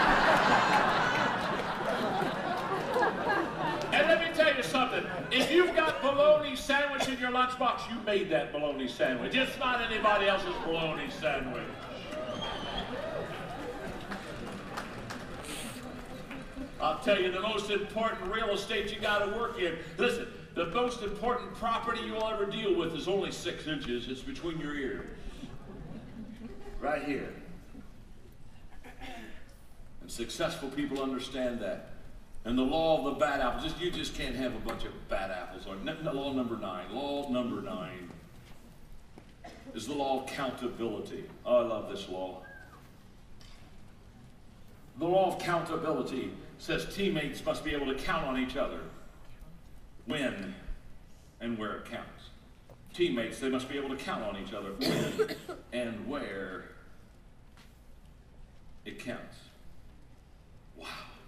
[SPEAKER 2] out. And let me tell you something. If you've got bologna sandwich in your lunchbox, you made that bologna sandwich. It's not anybody else's bologna sandwich. I'll tell you, the most important real estate you got to work in. Listen, the most important property you'll ever deal with is only six inches. It's between your ears. Right here. And successful people understand that. And the law of the bad apples, just, you just can't have a bunch of bad apples. Or, law number nine. Law number nine is the law of accountability. Oh, I love this law. The law of accountability says teammates must be able to count on each other when and where it counts. Teammates, they must be able to count on each other when and where it counts. Wow.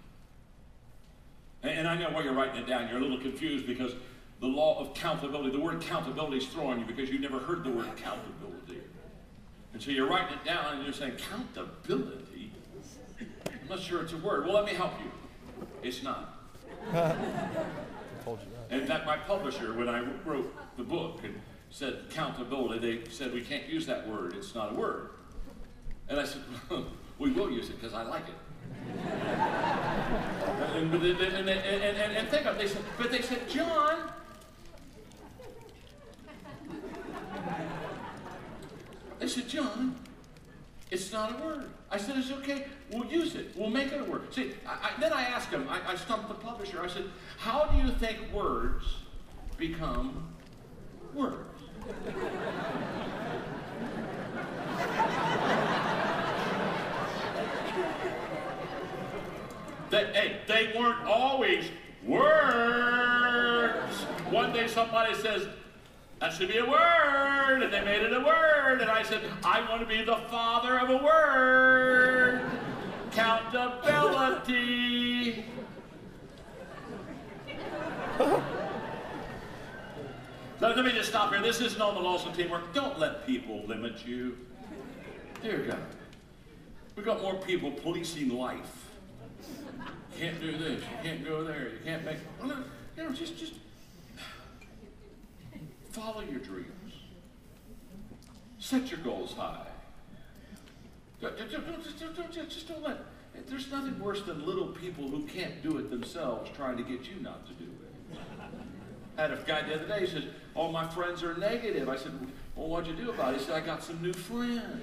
[SPEAKER 2] And I know while you're writing it down, you're a little confused because the law of accountability, the word accountability is throwing you because you never heard the word accountability. And so you're writing it down and you're saying, accountability? I'm not sure it's a word. Well, let me help you. It's not.
[SPEAKER 3] Told you that.
[SPEAKER 2] In fact, my publisher, when I wrote the book and said accountability, they said we can't use that word. It's not a word. And I said, well, we will use it because I like it. and, and, and, and, and, and think of it. They said, but they said, John, they said, John, it's not a word. I said, it's okay. We'll use it. We'll make it a word. See, I, I, then I asked him, I, I stumped the publisher. I said, how do you think words become words? they, hey, they weren't always words. One day somebody says, that should be a word, and they made it a word, and I said, I want to be the father of a word. Countability. Let me just stop here. This isn't on the laws of teamwork. Don't let people limit you. Dear God. We've got more people policing life. You can't do this. You can't go there. You can't make... You know, just... just follow your dreams. Set your goals high. Don't, don't, don't, just, don't, just don't let... There's nothing worse than little people who can't do it themselves trying to get you not to do it. I had a guy the other day, he says, all my friends are negative. I said, well, what'd you do about it? He said, I got some new friends.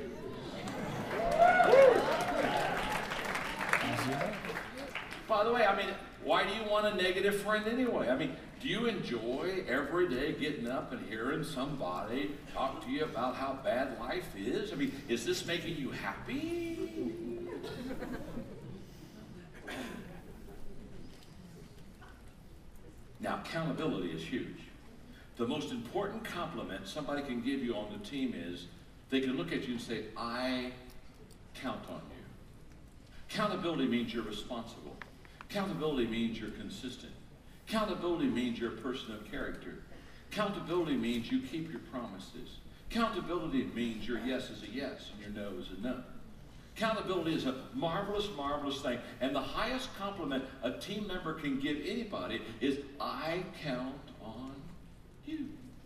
[SPEAKER 2] By the way, I mean, why do you want a negative friend anyway? I mean, do you enjoy every day getting up and hearing somebody talk to you about how bad life is? I mean, is this making you happy? Now, accountability is huge. the most important compliment somebody can give you on the team is they can look at you and say, I count on you. Accountability means you're responsible. Accountability means you're consistent. Accountability means you're a person of character. Accountability means you keep your promises. Accountability means your yes is a yes and your no is a no. Accountability is a marvelous, marvelous thing. And the highest compliment a team member can give anybody is, I count on you.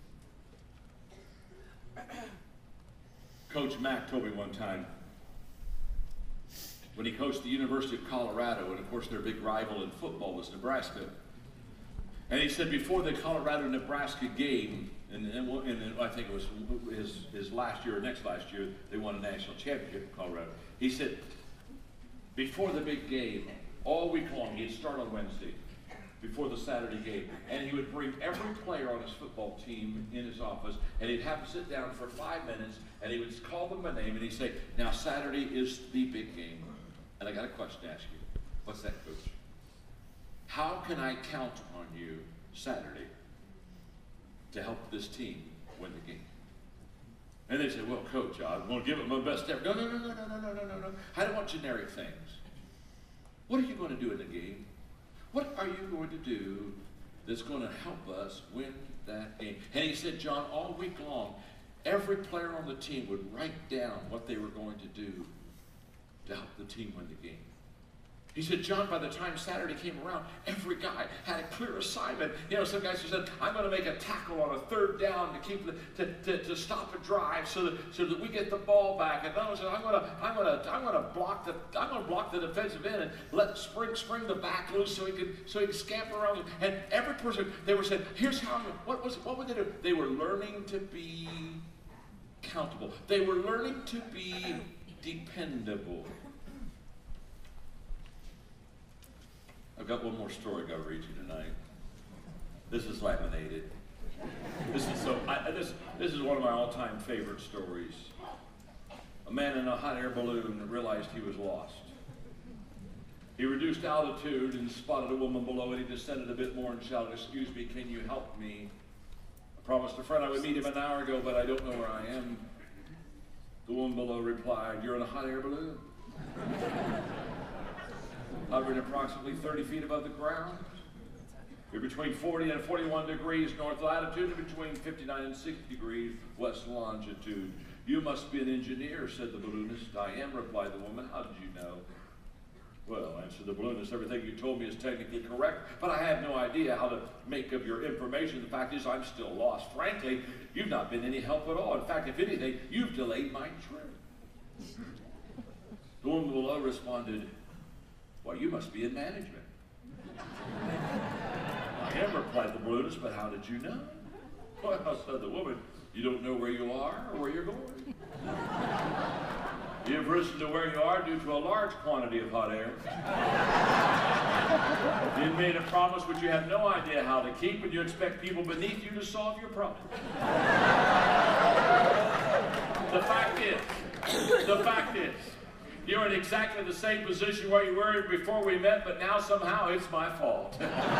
[SPEAKER 2] Coach Mack told me one time, when he coached the University of Colorado, and of course their big rival in football was Nebraska. And he said before the Colorado-Nebraska game, and, and, and I think it was his, his last year or next last year, they won a national championship in Colorado. He said, before the big game, all week long, he'd start on Wednesday, before the Saturday game, and he would bring every player on his football team in his office, and he'd have them sit down for five minutes, and he would call them by name, and he'd say, now Saturday is the big game. And I got a question to ask you. What's that, Coach? How can I count on you Saturday to help this team win the game? And they say, well, Coach, I'm going to give it my best effort. No, no, no, no, no, no, no, no, no, no. I don't want generic things. What are you going to do in the game? What are you going to do that's going to help us win that game? And he said, John, all week long, every player on the team would write down what they were going to do to help the team win the game. He said, John, by the time Saturday came around, every guy had a clear assignment. You know, some guys who said, I'm going to make a tackle on a third down to keep the, to, to, to stop a drive so that so that we get the ball back. And another said, I'm going to I'm going to I'm going to block the I'm going to block the defensive end and let spring spring the back loose so he can so he can scamper around. And every person they were saying, here's how what was what would they do? They were learning to be accountable. They were learning to be dependable. I've got one more story I've got to read you tonight. This is laminated. This is so. I, this this is one of my all-time favorite stories. A man in a hot air balloon realized he was lost. He reduced altitude and spotted a woman below it. He descended a bit more and shouted, "Excuse me, can you help me? I promised a friend I would meet him an hour ago, but I don't know where I am." The woman below replied, "You're in a hot air balloon, hovering approximately thirty feet above the ground. You're between forty and forty-one degrees north latitude and between fifty-nine and sixty degrees west longitude. You must be an engineer," said the balloonist. "I am," replied the woman. "How did you know?" "Well," answered the balloonist, "everything you told me is technically correct, but I have no idea how to make of your information. The fact is, I'm still lost. Frankly, you've not been any help at all. In fact, if anything, you've delayed my trip." The woman below responded, "Well, you must be in management." "I am," replied the balloonist, "but how did you know?" "Well," said the woman, "you don't know where you are or where you're going. You have risen to where you are due to a large quantity of hot air. You've made a promise which you have no idea how to keep, and you expect people beneath you to solve your problem. The fact is, the fact is, you're in exactly the same position where you were before we met, but now somehow it's my fault."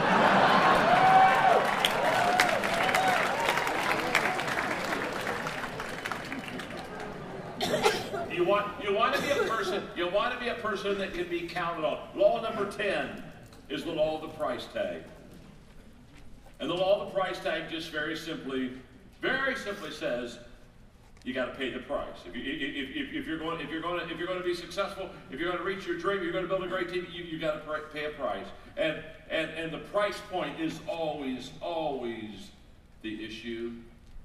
[SPEAKER 2] You want, you want to be a person, you want to be a person that can be counted on. Law number ten is the law of the price tag. And the law of the price tag just very simply, very simply says, you got to pay the price. If, you, if, if, if you're going, if you're going to, if you're going to be successful, if you're going to reach your dream, you're going to build a great team, you, you got to pay a price. And, and, and the price point is always, always the issue.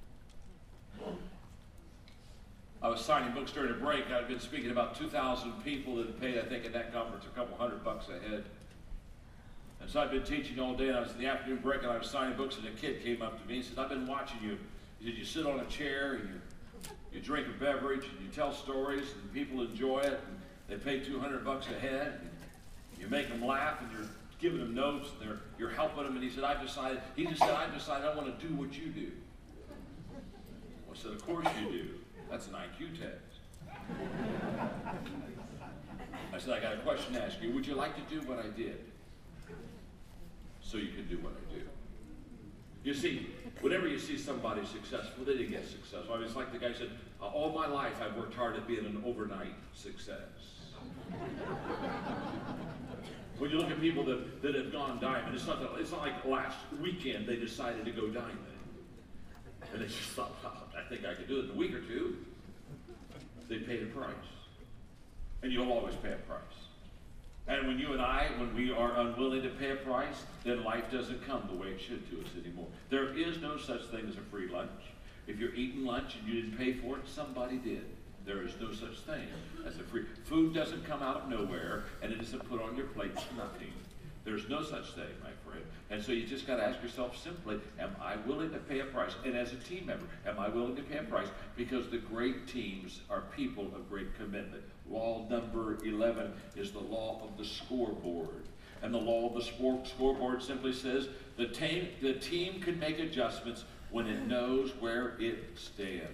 [SPEAKER 2] I was signing books during a break. I'd been speaking about two thousand people that had paid, I think, at that conference a couple hundred bucks a head. And so I'd been teaching all day, and I was in the afternoon break, and I was signing books, and a kid came up to me and said, "I've been watching you." He said, "You sit on a chair, and you, you drink a beverage, and you tell stories, and people enjoy it, and they pay two hundred bucks a head, and you make them laugh, and you're giving them notes, and they're, you're helping them." And he said, "I've decided," he just said, "I've decided I want to do what you do." I said, "Of course you do. That's an I Q test." I said, "I got a question to ask you. Would you like to do what I did so you can do what I do?" You see, whenever you see somebody successful, they didn't get successful. I mean, it's like the guy said, all my life I've worked hard at being an overnight success. When you look at people that, that have gone diamond, it's not, that, it's not like last weekend they decided to go diamond. And they just thought, oh, I think I could do it in a week or two. They paid a price. And you'll always pay a price. And when you and I, when we are unwilling to pay a price, then life doesn't come the way it should to us anymore. There is no such thing as a free lunch. If you're eating lunch and you didn't pay for it, somebody did. There is no such thing as a free. Food doesn't come out of nowhere, and it isn't put on your plate for nothing. There's no such thing, my friend. And so you just got to ask yourself simply, am I willing to pay a price? And as a team member, am I willing to pay a price? Because the great teams are people of great commitment. Law number eleven is the law of the scoreboard. And the law of the sport scoreboard simply says the team, the team can make adjustments when it knows where it stands.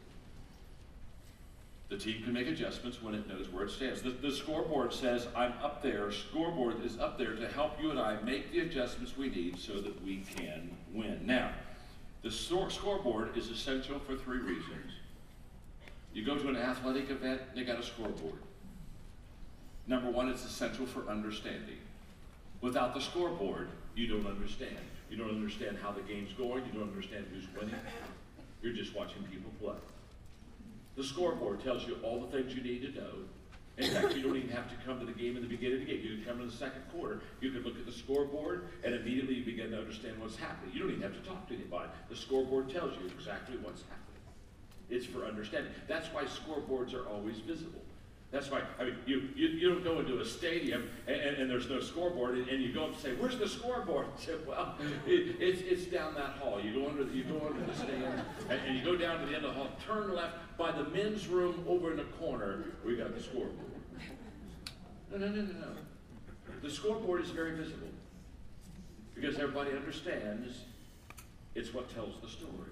[SPEAKER 2] The team can make adjustments when it knows where it stands. The, the scoreboard says, I'm up there. Scoreboard is up there to help you and I make the adjustments we need so that we can win. Now, the scoreboard is essential for three reasons. You go to an athletic event, they got a scoreboard. Number one, it's essential for understanding. Without the scoreboard, you don't understand. You don't understand how the game's going. You don't understand who's winning. You're just watching people play. The scoreboard tells you all the things you need to know. In fact, you don't even have to come to the game in the beginning of the game. You can come to the second quarter. You can look at the scoreboard, and immediately you begin to understand what's happening. You don't even have to talk to anybody. The scoreboard tells you exactly what's happening. It's for understanding. That's why scoreboards are always visible. That's why, I mean, you, you, you don't go into a stadium and, and, and there's no scoreboard, and, and you go up and say, where's the scoreboard? And say, well, it, it's, it's down that hall. You go under the, you go under the stand, and, and you go down to the end of the hall, turn left by the men's room over in the corner, we got the scoreboard. No, no, no, no, no. The scoreboard is very visible because everybody understands it's what tells the story.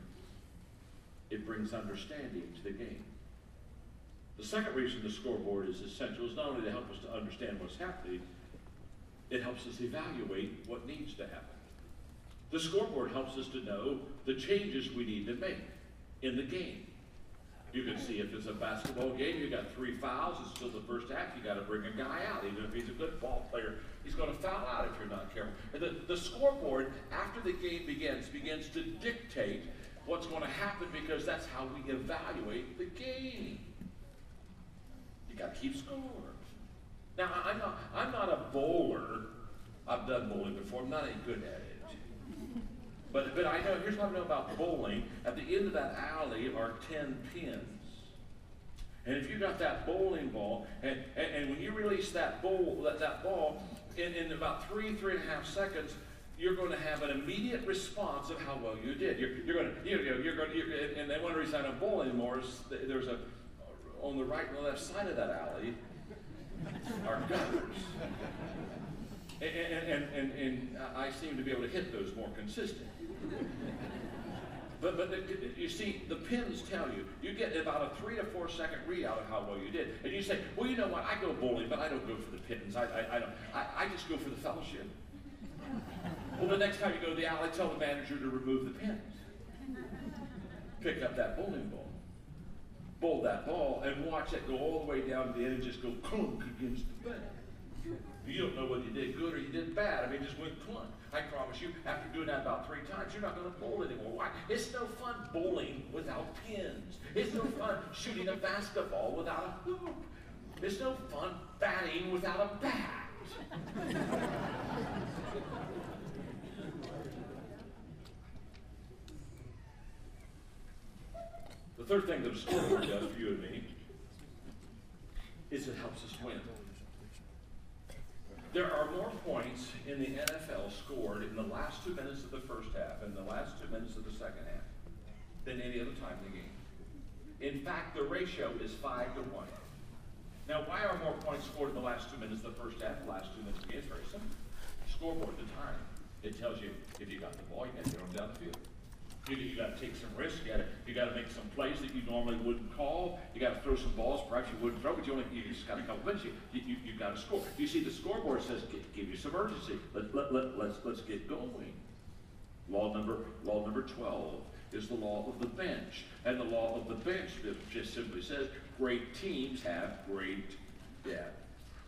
[SPEAKER 2] It brings understanding to the game. The second reason the scoreboard is essential is not only to help us to understand what's happening, it helps us evaluate what needs to happen. The scoreboard helps us to know the changes we need to make in the game. You can see if it's a basketball game, you got three fouls, it's still the first half, you got to bring a guy out. Even if he's a good ball player, he's going to foul out if you're not careful. And the, the scoreboard, after the game begins, begins to dictate what's going to happen because that's how we evaluate the game. You got to keep score. Now, I'm not, I'm not a bowler. I've done bowling before. I'm not any good at it. But, but I know, here's what I know about bowling. At the end of that alley are ten pins. And if you got that bowling ball, and, and, and when you release that, bowl, that, that ball, in, in about three, three and a half seconds, you're going to have an immediate response of how well you did. You're, you're going to, you know, you're going to, you're, and then one reason I don't bowl anymore is there's a, on the right and the left side of that alley are gutters. And, and, and, and I seem to be able to hit those more consistent. But, but the, you see, the pins tell you, you get about a three to four second readout of how well you did. And you say, well, you know what, I go bowling, but I don't go for the pins. I, I, I, don't, I, I just go for the fellowship. Well, the next time you go to the alley, tell the manager to remove the pins. Pick up that bowling ball. Bowl that ball and watch it go all the way down to the end and just go clunk against the bed. You don't know whether you did good or you did bad. I mean, it just went clunk. I promise you, after doing that about three times, you're not going to bowl anymore. Why? It's no fun bowling without pins. It's no fun shooting a basketball without a hoop. It's no fun batting without a bat. The third thing that a scoreboard does for you and me is it helps us win. There are more points in the N F L scored in the last two minutes of the first half and the last two minutes of the second half than any other time in the game. In fact, the ratio is five to one. Now, why are more points scored in the last two minutes of the first half, the last two minutes of the game? It's very simple. Scoreboard, the time. It tells you if you got the ball, you got to get them down the field. You, you got to take some risks. You got to you got to make some plays that you normally wouldn't call. You got to throw some balls perhaps you wouldn't throw, but you only you just got a couple minutes. You you you got to score. You see, the scoreboard says give you some urgency. Let let let let's let's get going. Law number, law number twelve is the law of the bench. And the law of the bench just simply says great teams have great depth.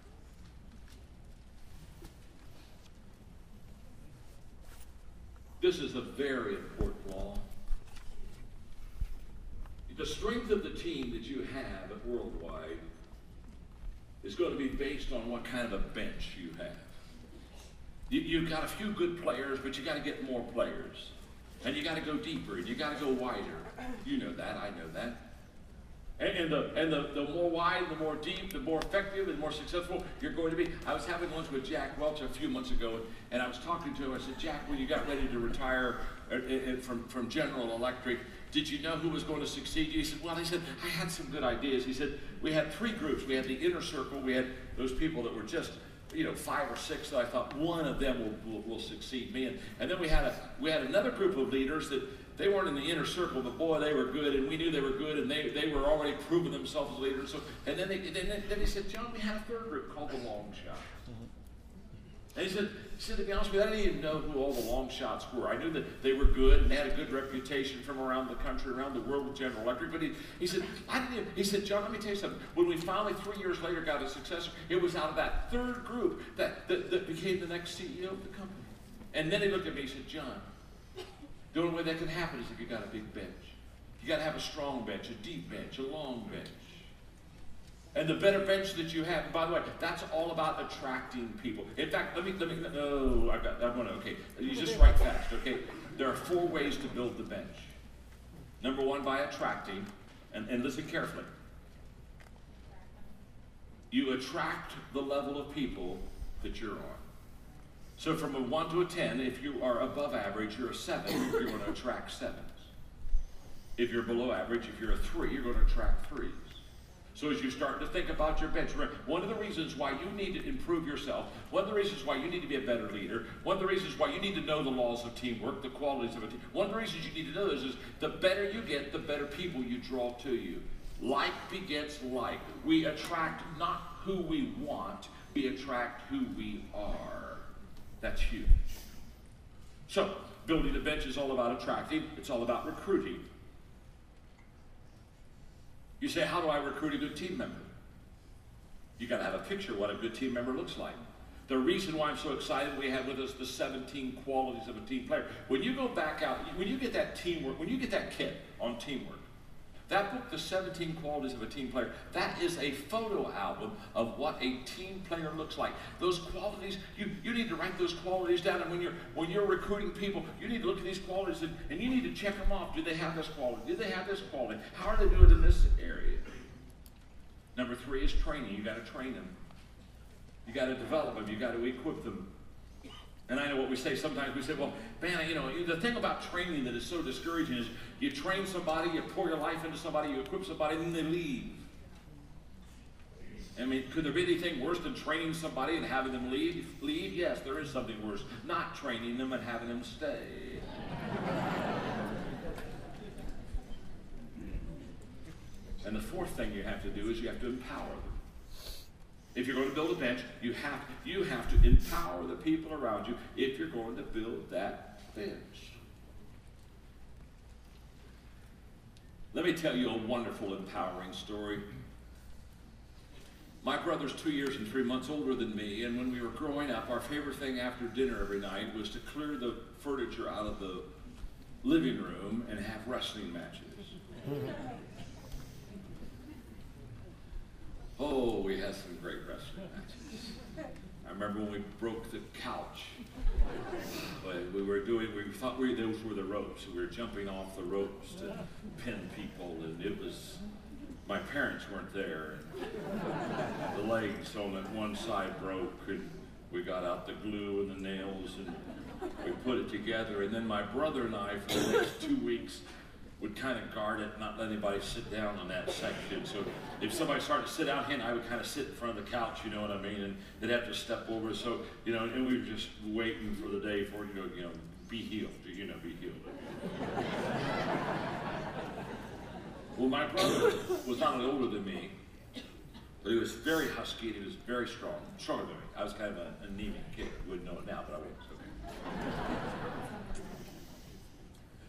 [SPEAKER 2] This is a very important law. The strength of the team that you have at Worldwide is going to be based on what kind of a bench you have. You, you've got a few good players, but you got to get more players. And you got to go deeper, and you got to go wider. You know that, I know that. And, and, the, and the, the more wide, the more deep, the more effective, and more successful you're going to be. I was having lunch with Jack Welch a few months ago, and I was talking to him. I said, Jack, when you got ready to retire uh, uh, from, from General Electric, did you know who was going to succeed you? He said, well, he said, I had some good ideas. He said, we had three groups. We had the inner circle. We had those people that were just, you know, five or six that I thought one of them will, will, will succeed me. And, and then we had, a, we had another group of leaders that they weren't in the inner circle, but boy, they were good, and we knew they were good, and they, they were already proving themselves as leaders. So, and then, they, then, then he said, John, we had a third group called the long shot. Mm-hmm. And he said, he said, to be honest with you, I didn't even know who all the long shots were. I knew that they were good and they had a good reputation from around the country, around the world with General Electric. But he, he said, I didn't even, he said, John, let me tell you something. When we finally, three years later, got a successor, it was out of that third group that, that, that became the next C E O of the company. And then he looked at me and he said, John, the only way that can happen is if you got a big bench. You got to have a strong bench, a deep bench, a long bench. And the better bench that you have, and by the way, that's all about attracting people. In fact, let me, let me, no, I've got, I want to, okay, you just write fast, okay? There are four ways to build the bench. Number one, by attracting, and, and listen carefully. You attract the level of people that you're on. So from a one to a ten, if you are above average, you're a seven, you're going to attract sevens. If you're below average, if you're a three, you're going to attract threes. So as you start to think about your bench, one of the reasons why you need to improve yourself, one of the reasons why you need to be a better leader, one of the reasons why you need to know the laws of teamwork, the qualities of a team, one of the reasons you need to know this is the better you get, the better people you draw to you. Like begets like. We attract not who we want, we attract who we are. That's huge. So, building a bench is all about attracting, it's all about recruiting. You say, how do I recruit a good team member? You got to have a picture of what a good team member looks like. The reason why I'm so excited, we have with us the seventeen qualities of a team player. When you go back out, when you get that teamwork, when you get that kit on teamwork, that book, The seventeen Qualities of a Team Player, that is a photo album of what a team player looks like. Those qualities, you, you need to write those qualities down, and when you're, when you're recruiting people, you need to look at these qualities, and, and you need to check them off. Do they have this quality? Do they have this quality? How are they doing in this area? Number three is training. You got to train them. You got to develop them. You got to equip them. And I know what we say sometimes, we say, well, man, you know, the thing about training that is so discouraging is you train somebody, you pour your life into somebody, you equip somebody, and then they leave. I mean, could there be anything worse than training somebody and having them leave? Leave? Yes, there is something worse. Not training them and having them stay. And the fourth thing you have to do is you have to empower them. If you're going to build a bench, you have, you have to empower the people around you if you're going to build that bench. Let me tell you a wonderful, empowering story. My brother's two years and three months older than me, and when we were growing up, our favorite thing after dinner every night was to clear the furniture out of the living room and have wrestling matches. Oh, we had some great wrestling matches. I remember when we broke the couch. But we were doing, we thought we, those were the ropes. We were jumping off the ropes to pin people, and it was, my parents weren't there. And the legs on that one side broke, and we got out the glue and the nails, and we put it together. And then my brother and I, for the next two weeks, would kind of guard it, not let anybody sit down on that section. So if somebody started to sit down here, I would kind of sit in front of the couch, you know what I mean, and they'd have to step over. So, you know, and we were just waiting for the day for, you know, you know, be healed, you know, be healed. Well, my brother was not only older than me, but he was very husky and he was very strong, stronger than me. I was kind of an anemic kid. You wouldn't know it now, but I was, okay.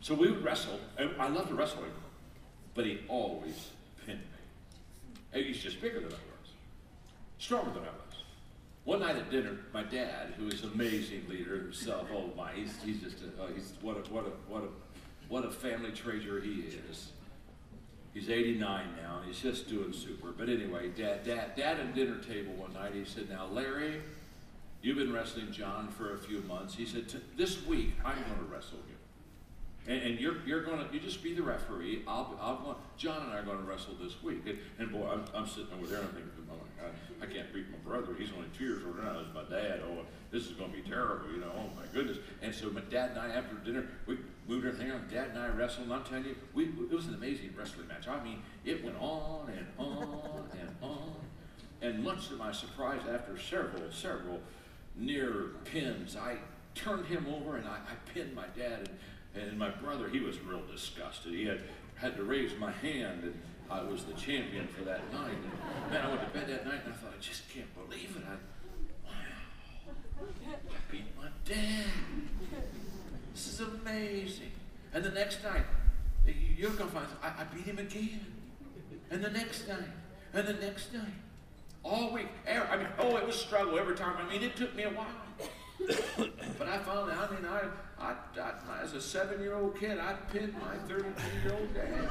[SPEAKER 2] So we would wrestle, and I loved to wrestle him, but he always pinned me. And he's just bigger than I was, stronger than I was. One night at dinner, my dad, who is an amazing leader himself, oh my, he's, he's just, a, oh, he's what a, what a, what a, what a family treasure he is. He's eighty-nine now, and he's just doing super. But anyway, dad, dad, dad at the dinner table one night, he said, now Larry, you've been wrestling John for a few months. He said, this week, I'm going to wrestle you. And, and you're you're going to, you just be the referee. I'll, I'll go, John and I are going to wrestle this week. And, and boy, I'm, I'm sitting over there and I'm thinking, oh my God, I can't beat my brother. He's only two years older than I was. My dad, oh, this is going to be terrible, you know, oh my goodness. And so my dad and I, after dinner, we moved everything on. Dad and I wrestled, and I'm telling you, we, it was an amazing wrestling match. I mean, it went on and on and on. And much to my surprise, after several, several near pins, I turned him over and I, I pinned my dad. And, And my brother, he was real disgusted. He had had to raise my hand, and I was the champion for that night. And man, I went to bed that night, and I thought, I just can't believe it. I, wow, I beat my dad. This is amazing. And the next night, you're going to find, I, I beat him again. And the next night, and the next night. All week. I mean, oh, it was a struggle every time. I mean, it took me a while. But I found out, I mean, I, I, I, as a seven-year-old kid, I pinned my thirty-two-year-old dad.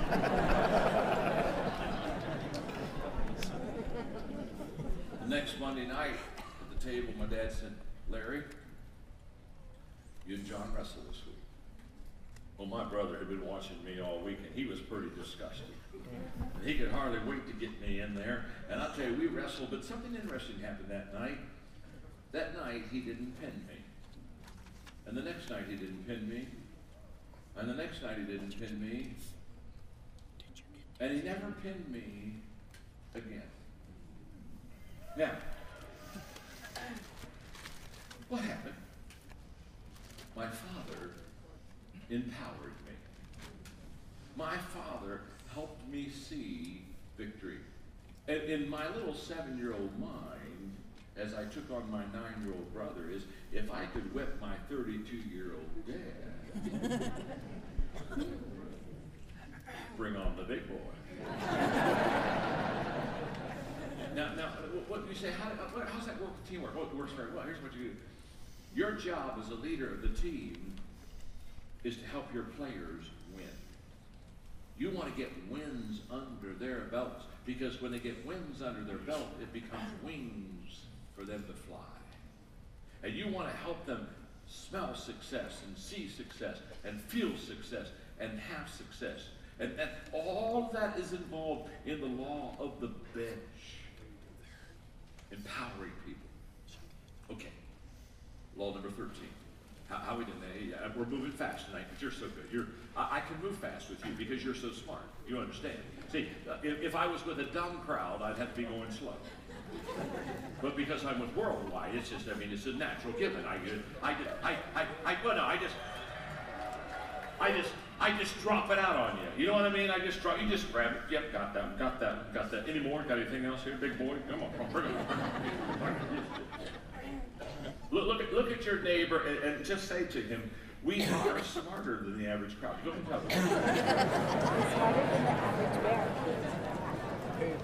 [SPEAKER 2] The next Monday night at the table, my dad said, Larry, you and John wrestle this week. Well, my brother had been watching me all week, and he was pretty disgusted. And he could hardly wait to get me in there. And I'll tell you, we wrestled, but something interesting happened that night. That night, he didn't pin me. And the next night, he didn't pin me. And the next night, he didn't pin me. And he never pinned me again. Now, what happened? My father empowered me. My father helped me see victory. And in my little seven-year-old mind, as I took on my nine-year-old brother, is if I could whip my thirty-two-year-old dad, bring on the big boy. now, now, what do you say? How, how's that work with teamwork? Well, it works very well. Here's what you do. Your job as a leader of the team is to help your players win. You want to get wins under their belts, because when they get wins under their belt, it becomes wings for them to fly. And you want to help them smell success and see success and feel success and have success. And, and all of that is involved in the law of the bench. Empowering people. Okay. Law number thirteen. How, how we doing? Hey, we're moving fast tonight, but you're so good. You're, I, I can move fast with you because you're so smart. You understand. See, uh, if, if I was with a dumb crowd, I'd have to be going slow. But because I'm with Worldwide, it's just, I mean, it's a natural given. I, I, I, I, I, well, no, I just, I just, I just drop it out on you. You know what I mean? I just drop, you just grab it. Yep, got that, got that, got that. Any more? Got anything else here, big boy? Come on, come on, bring it on, bring it on. Look, look, at, look at your neighbor and, and just say to him, we are smarter than the average crowd. Go ahead and tell them.
[SPEAKER 4] Smarter than the average bear.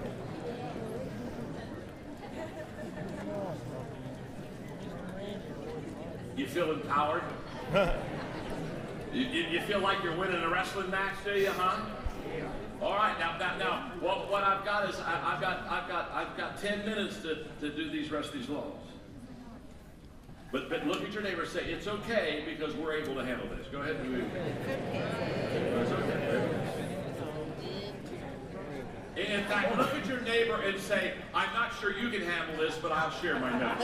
[SPEAKER 2] You feel empowered? you, you, you feel like you're winning a wrestling match, do you, huh? All right, now, now, now what, what I've got is I, I've got, I've got, I've got ten minutes to, to do these rest of these laws. But, but look at your neighbor and say, it's okay because we're able to handle this. Go ahead and do it. It's okay. In fact, look at your neighbor and say, I'm not sure you can handle this, but I'll share my notes.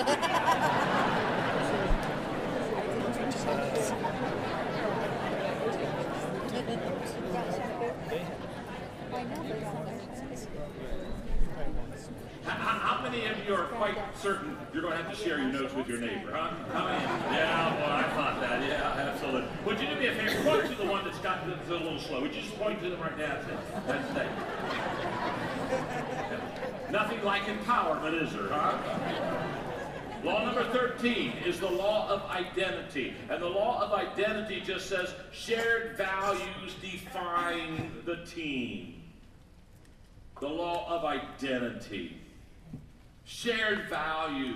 [SPEAKER 2] How, how many of you are quite certain you're going to have to share your notes with your neighbor, huh? How many? Yeah, well, I thought that. Yeah, absolutely. Would you do me a favor? Point to the one that's got that's a little slow. Would you just point to them right now? That's it. Nothing like empowerment, is there, huh? Law number thirteen is the law of identity. And the law of identity just says shared values define the team. The law of identity. Shared values.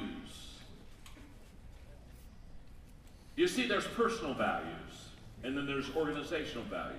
[SPEAKER 2] You see, there's personal values, and then there's organizational values.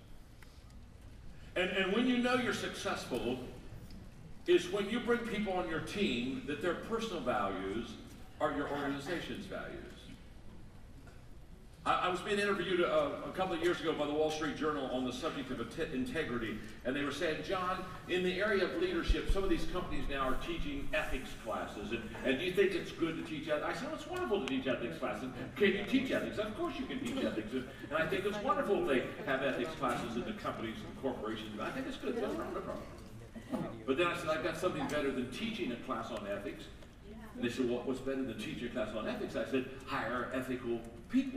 [SPEAKER 2] And, and when you know you're successful is when you bring people on your team that their personal values are your organization's values. I, I was being interviewed a, a couple of years ago by the Wall Street Journal on the subject of integrity, and they were saying, John, in the area of leadership, some of these companies now are teaching ethics classes, and, and do you think it's good to teach ethics? I said, well, it's wonderful to teach ethics classes. Can you teach ethics? Of course you can teach ethics, and, and I think it's wonderful if they have ethics classes in the companies and corporations. I think it's good. No problem, no problem. But then I said, I've got something better than teaching a class on ethics. And they said, well, what's better than teaching a class on ethics? I said, hire ethical people.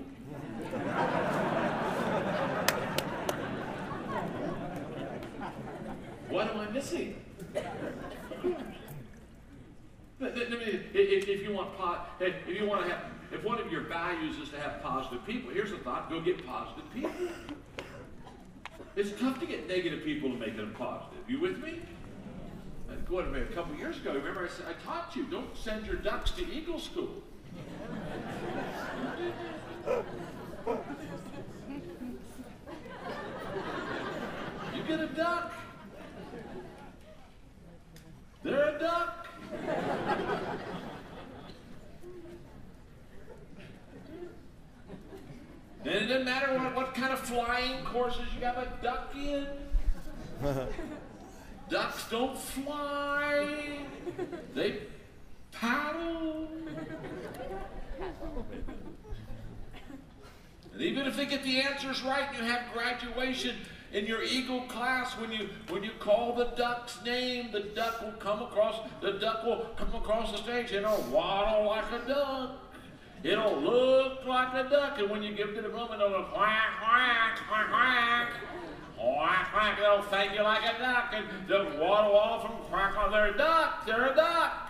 [SPEAKER 2] What am I missing? If, if you want if you want to have, if one of your values is to have positive people, here's a thought: go get positive people. It's tough to get negative people to make them positive. You with me? What, a couple of years ago, remember I, said, I taught you, don't send your ducks to Eagle School. You get a duck. They're a duck. And it doesn't matter what, what kind of flying courses you have a duck in. Ducks don't fly. They paddle. And even if they get the answers right, you have graduation in your Eagle class. When you when you call the duck's name, the duck will come across. The duck will come across the stage. It'll waddle like a duck. It'll look like a duck. And when you give it to the moment, it'll go quack quack quack quack. Quack, quack, they'll thank you like a duck, and they'll waddle off and quack on. They're a duck, they're a duck.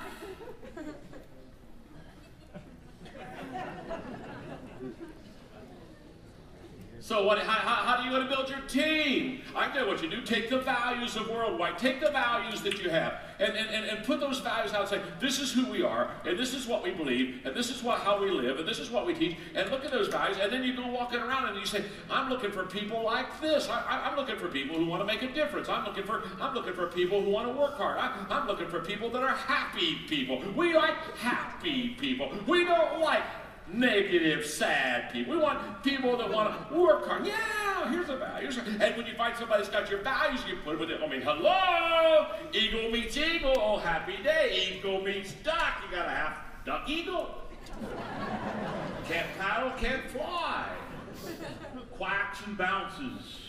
[SPEAKER 2] So what, how, how do you want to build your team? I know what you do. Take the values of Worldwide. Take the values that you have and, and, and, and put those values out and say, this is who we are, and this is what we believe, and this is what, how we live, and this is what we teach, and look at those values, and then you go walking around and you say, I'm looking for people like this. I, I, I'm looking for people who want to make a difference. I'm looking for, I'm looking for people who want to work hard. I, I'm looking for people that are happy people. We like happy people. We don't like negative, sad people. We want people that want to work hard. Yeah, here's a value. And when you find somebody that's got your values, you put it with it. I mean, hello, eagle meets eagle. Oh, happy day. Eagle meets duck. You gotta have duck eagle. Can't paddle, can't fly. Quacks and bounces.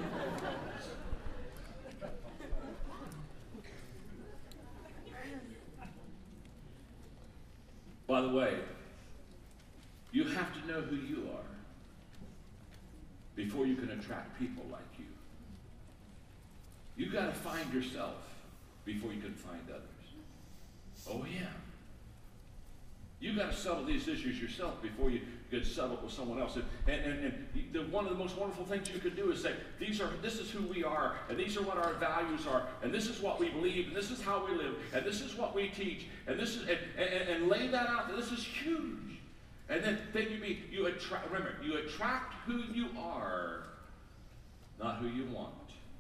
[SPEAKER 2] By the way, you have to know who you are before you can attract people like you. You've got to find yourself before you can find others. Oh, yeah. You've got to settle these issues yourself before you can settle with someone else. And, and, and, and the, one of the most wonderful things you can do is say, these are, this is who we are, and these are what our values are, and this is what we believe, and this is how we live, and this is what we teach, and this is, and, and, and lay that out. This is huge. And then, then you be, you attract, remember, you attract who you are, not who you want.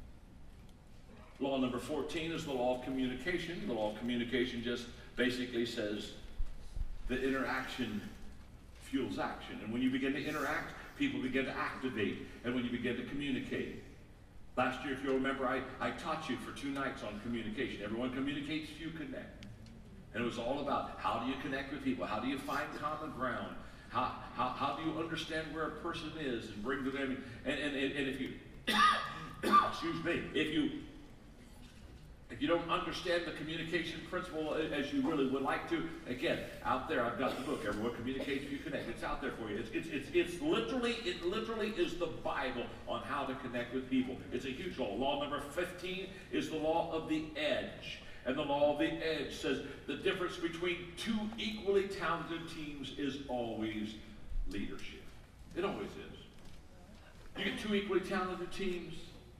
[SPEAKER 2] Law number fourteen is the law of communication. The law of communication just basically says that interaction fuels action. And when you begin to interact, people begin to activate. And when you begin to communicate. Last year, if you'll remember, I, I taught you for two nights on communication. Everyone communicates, you connect. And it was all about how do you connect with people? How do you find common ground? How, how, how do you understand where a person is and bring to them? And, and, and if you, excuse me, if you, if you don't understand the communication principle as you really would like to, again, out there, I've got the book, Everyone Communicates, You Connect. It's out there for you. It's, it's, it's, it's literally, it literally is the Bible on how to connect with people. It's a huge law. Law number fifteen is the law of the edge. And the law of the edge says the difference between two equally talented teams is always leadership. It always is. You get two equally talented teams,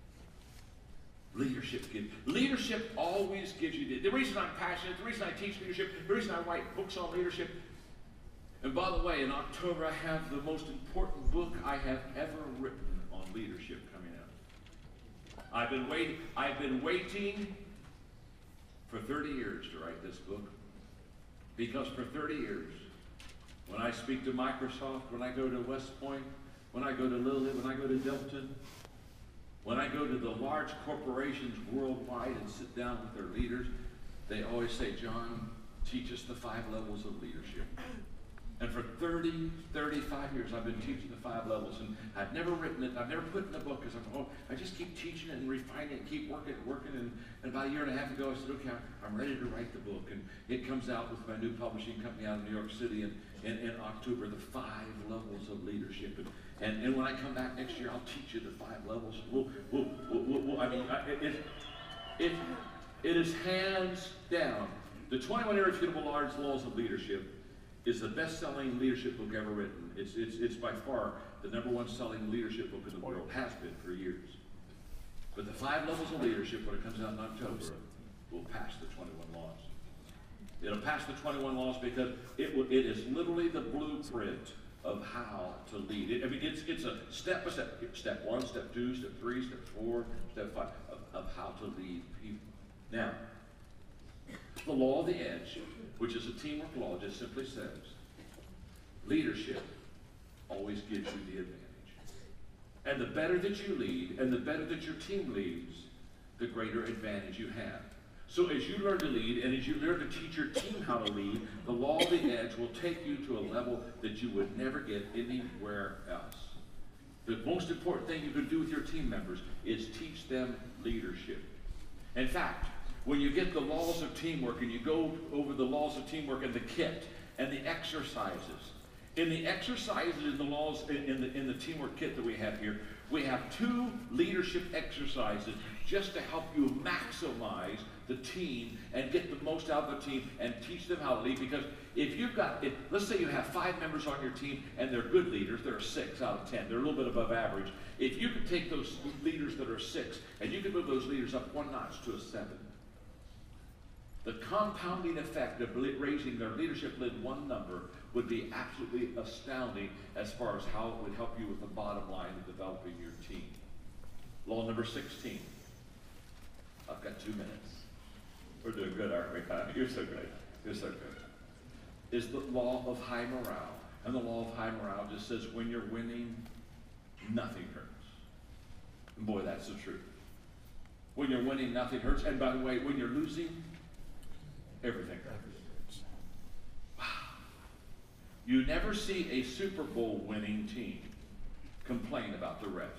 [SPEAKER 2] leadership gives. Leadership always gives you the, the reason I'm passionate, the reason I teach leadership, the reason I write books on leadership. And by the way, in October I have the most important book I have ever written on leadership coming out. I've been waiting, I've been waiting for thirty years to write this book, because for thirty years, when I speak to Microsoft, when I go to West Point, when I go to Lilly, when I go to Delton, when I go to the large corporations worldwide and sit down with their leaders, they always say, John, teach us the five levels of leadership. And for thirty, thirty-five years, I've been teaching the five levels, and I've never written it, I've never put it in a book, because I'm, oh, I just keep teaching it and refining it, and keep working and working, and, and about a year and a half ago, I said, okay, I'm ready to write the book, and it comes out with my new publishing company out of New York City in, in, in October, the five levels of leadership, and, and, and when I come back next year, I'll teach you the five levels. We'll, we'll, we'll, we'll, we'll I mean, I, it, it, it is hands down, the twenty-one Irrefutable Large Laws of Leadership is the best-selling leadership book ever written. It's, it's, it's by far the number one selling leadership book in the world, has been for years. But the five levels of leadership, when it comes out in October, will pass the twenty-one laws. It'll pass the twenty-one laws because it, will, it is literally the blueprint of how to lead. It, I mean, it's, it's a step by step, step one, step two, step three, step four, step five, of, of how to lead people. Now, the law of the edge, which is a teamwork law, just simply says, leadership always gives you the advantage. And the better that you lead, and the better that your team leads, the greater advantage you have. So as you learn to lead, and as you learn to teach your team how to lead, the law of the edge will take you to a level that you would never get anywhere else. The most important thing you can do with your team members is teach them leadership. In fact, when you get the laws of teamwork and you go over the laws of teamwork and the kit and the exercises, in the exercises in the laws in, in the in the teamwork kit that we have here, we have two leadership exercises just to help you maximize the team and get the most out of the team and teach them how to lead. Because if you've got, if, let's say you have five members on your team and they're good leaders, they're six out of ten, they're a little bit above average. If you could take those leaders that are six and you could move those leaders up one notch to a seven, the compounding effect of raising their leadership lid one number would be absolutely astounding as far as how it would help you with the bottom line of developing your team. Law number sixteen. I've got two minutes. We're doing good, aren't we? You're so good. You're so good. Is the law of high morale. And the law of high morale just says when you're winning, nothing hurts. And boy, that's the truth. When you're winning, nothing hurts. And by the way, when you're losing, everything hurts. Wow. You never see a Super Bowl winning team complain about the refs.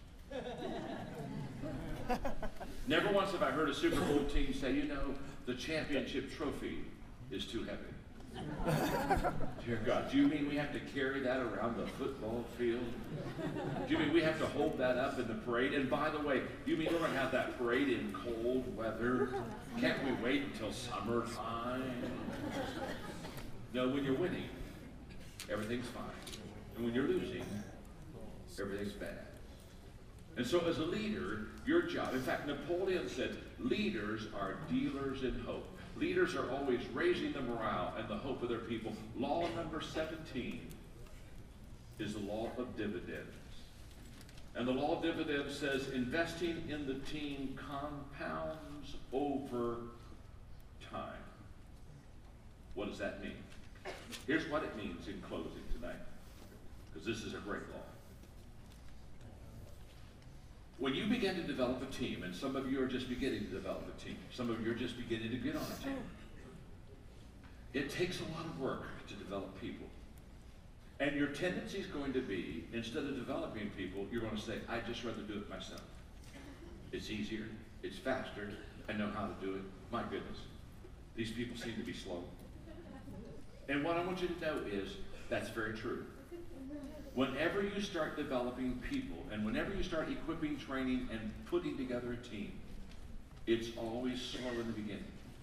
[SPEAKER 2] Never once have I heard a Super Bowl team say, you know, the championship trophy is too heavy. Dear God, do you mean we have to carry that around the football field? Do you mean we have to hold that up in the parade? And by the way, do you mean we're going to have that parade in cold weather? Can't we wait until summertime? No, when you're winning, everything's fine. And when you're losing, everything's bad. And so as a leader, your job, in fact, Napoleon said, leaders are dealers in hope. Leaders are always raising the morale and the hope of their people. Law number seventeen is the law of dividends. And the law of dividends says investing in the team compounds over time. What does that mean? Here's what it means in closing tonight, because this is a great law. When you begin to develop a team, and some of you are just beginning to develop a team, some of you are just beginning to get on a team, it takes a lot of work to develop people. And your tendency is going to be, instead of developing people, you're going to say, I'd just rather do it myself. It's easier, it's faster, I know how to do it. My goodness, these people seem to be slow. And what I want you to know is, that's very true. Whenever you start developing people, and whenever you start equipping, training, and putting together a team, it's always slow in the beginning.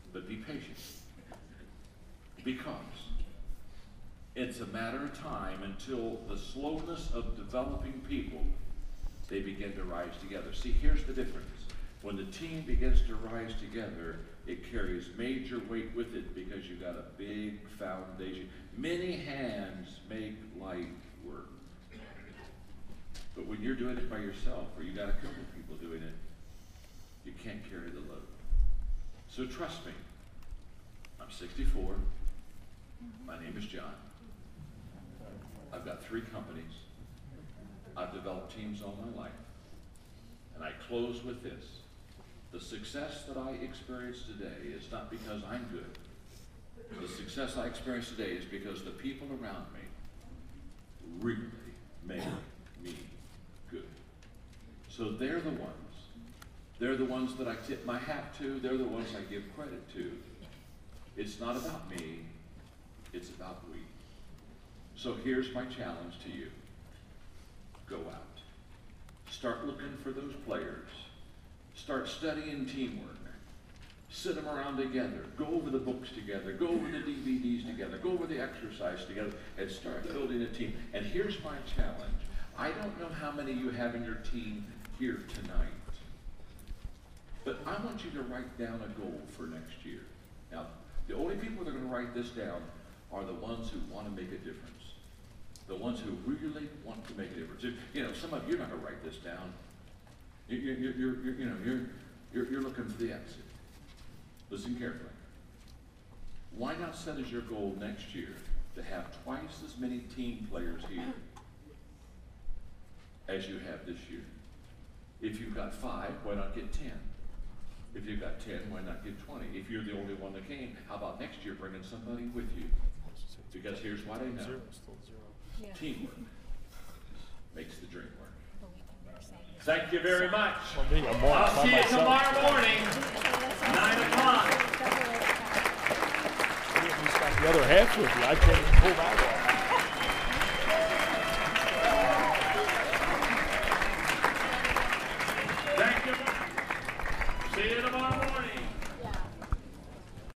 [SPEAKER 2] but be patient. Because it's a matter of time until the slowness of developing people, they begin to rise together. See, here's the difference. When the team begins to rise together, it carries major weight with it because you got a big foundation. Many hands make light work. But when you're doing it by yourself, or you got a couple of people doing it, you can't carry the load. So trust me, I'm sixty-four. My name is John. I've got three companies. I've developed teams all my life. And I close with this. The success that I experience today is not because I'm good. The success I experience today is because the people around me really make me good. So they're the ones. They're the ones that I tip my hat to. They're the ones I give credit to. It's not about me. It's about we. So here's my challenge to you. Go out. Start looking for those players. Start studying teamwork. Sit them around together. Go over the books together. Go over the D V Ds together. Go over the exercise together and start building a team. And here's my challenge. I don't know how many you have in your team here tonight, but I want you to write down a goal for next year. Now, the only people that are going to write this down are the ones who want to make a difference. The ones who really want to make a difference. You know, some of you are not going to write this down. You're, you're, you're, you're, you know, you're, you're, you're looking for the exit. Listen carefully. Why not set as your goal next year to have twice as many team players here as you have this year? If you've got five, why not get ten? If you've got ten, why not get twenty? If you're the only one that came, how about next year bringing somebody with you? Because here's what I know.
[SPEAKER 3] Zero, still zero.
[SPEAKER 4] Yeah.
[SPEAKER 2] Teamwork makes the dream work. Thank you very much.
[SPEAKER 3] For me, I'm more
[SPEAKER 2] I'll
[SPEAKER 3] by
[SPEAKER 2] see you
[SPEAKER 3] myself.
[SPEAKER 2] tomorrow morning, nine o'clock.
[SPEAKER 3] You got the other half with you. I can't even pull that.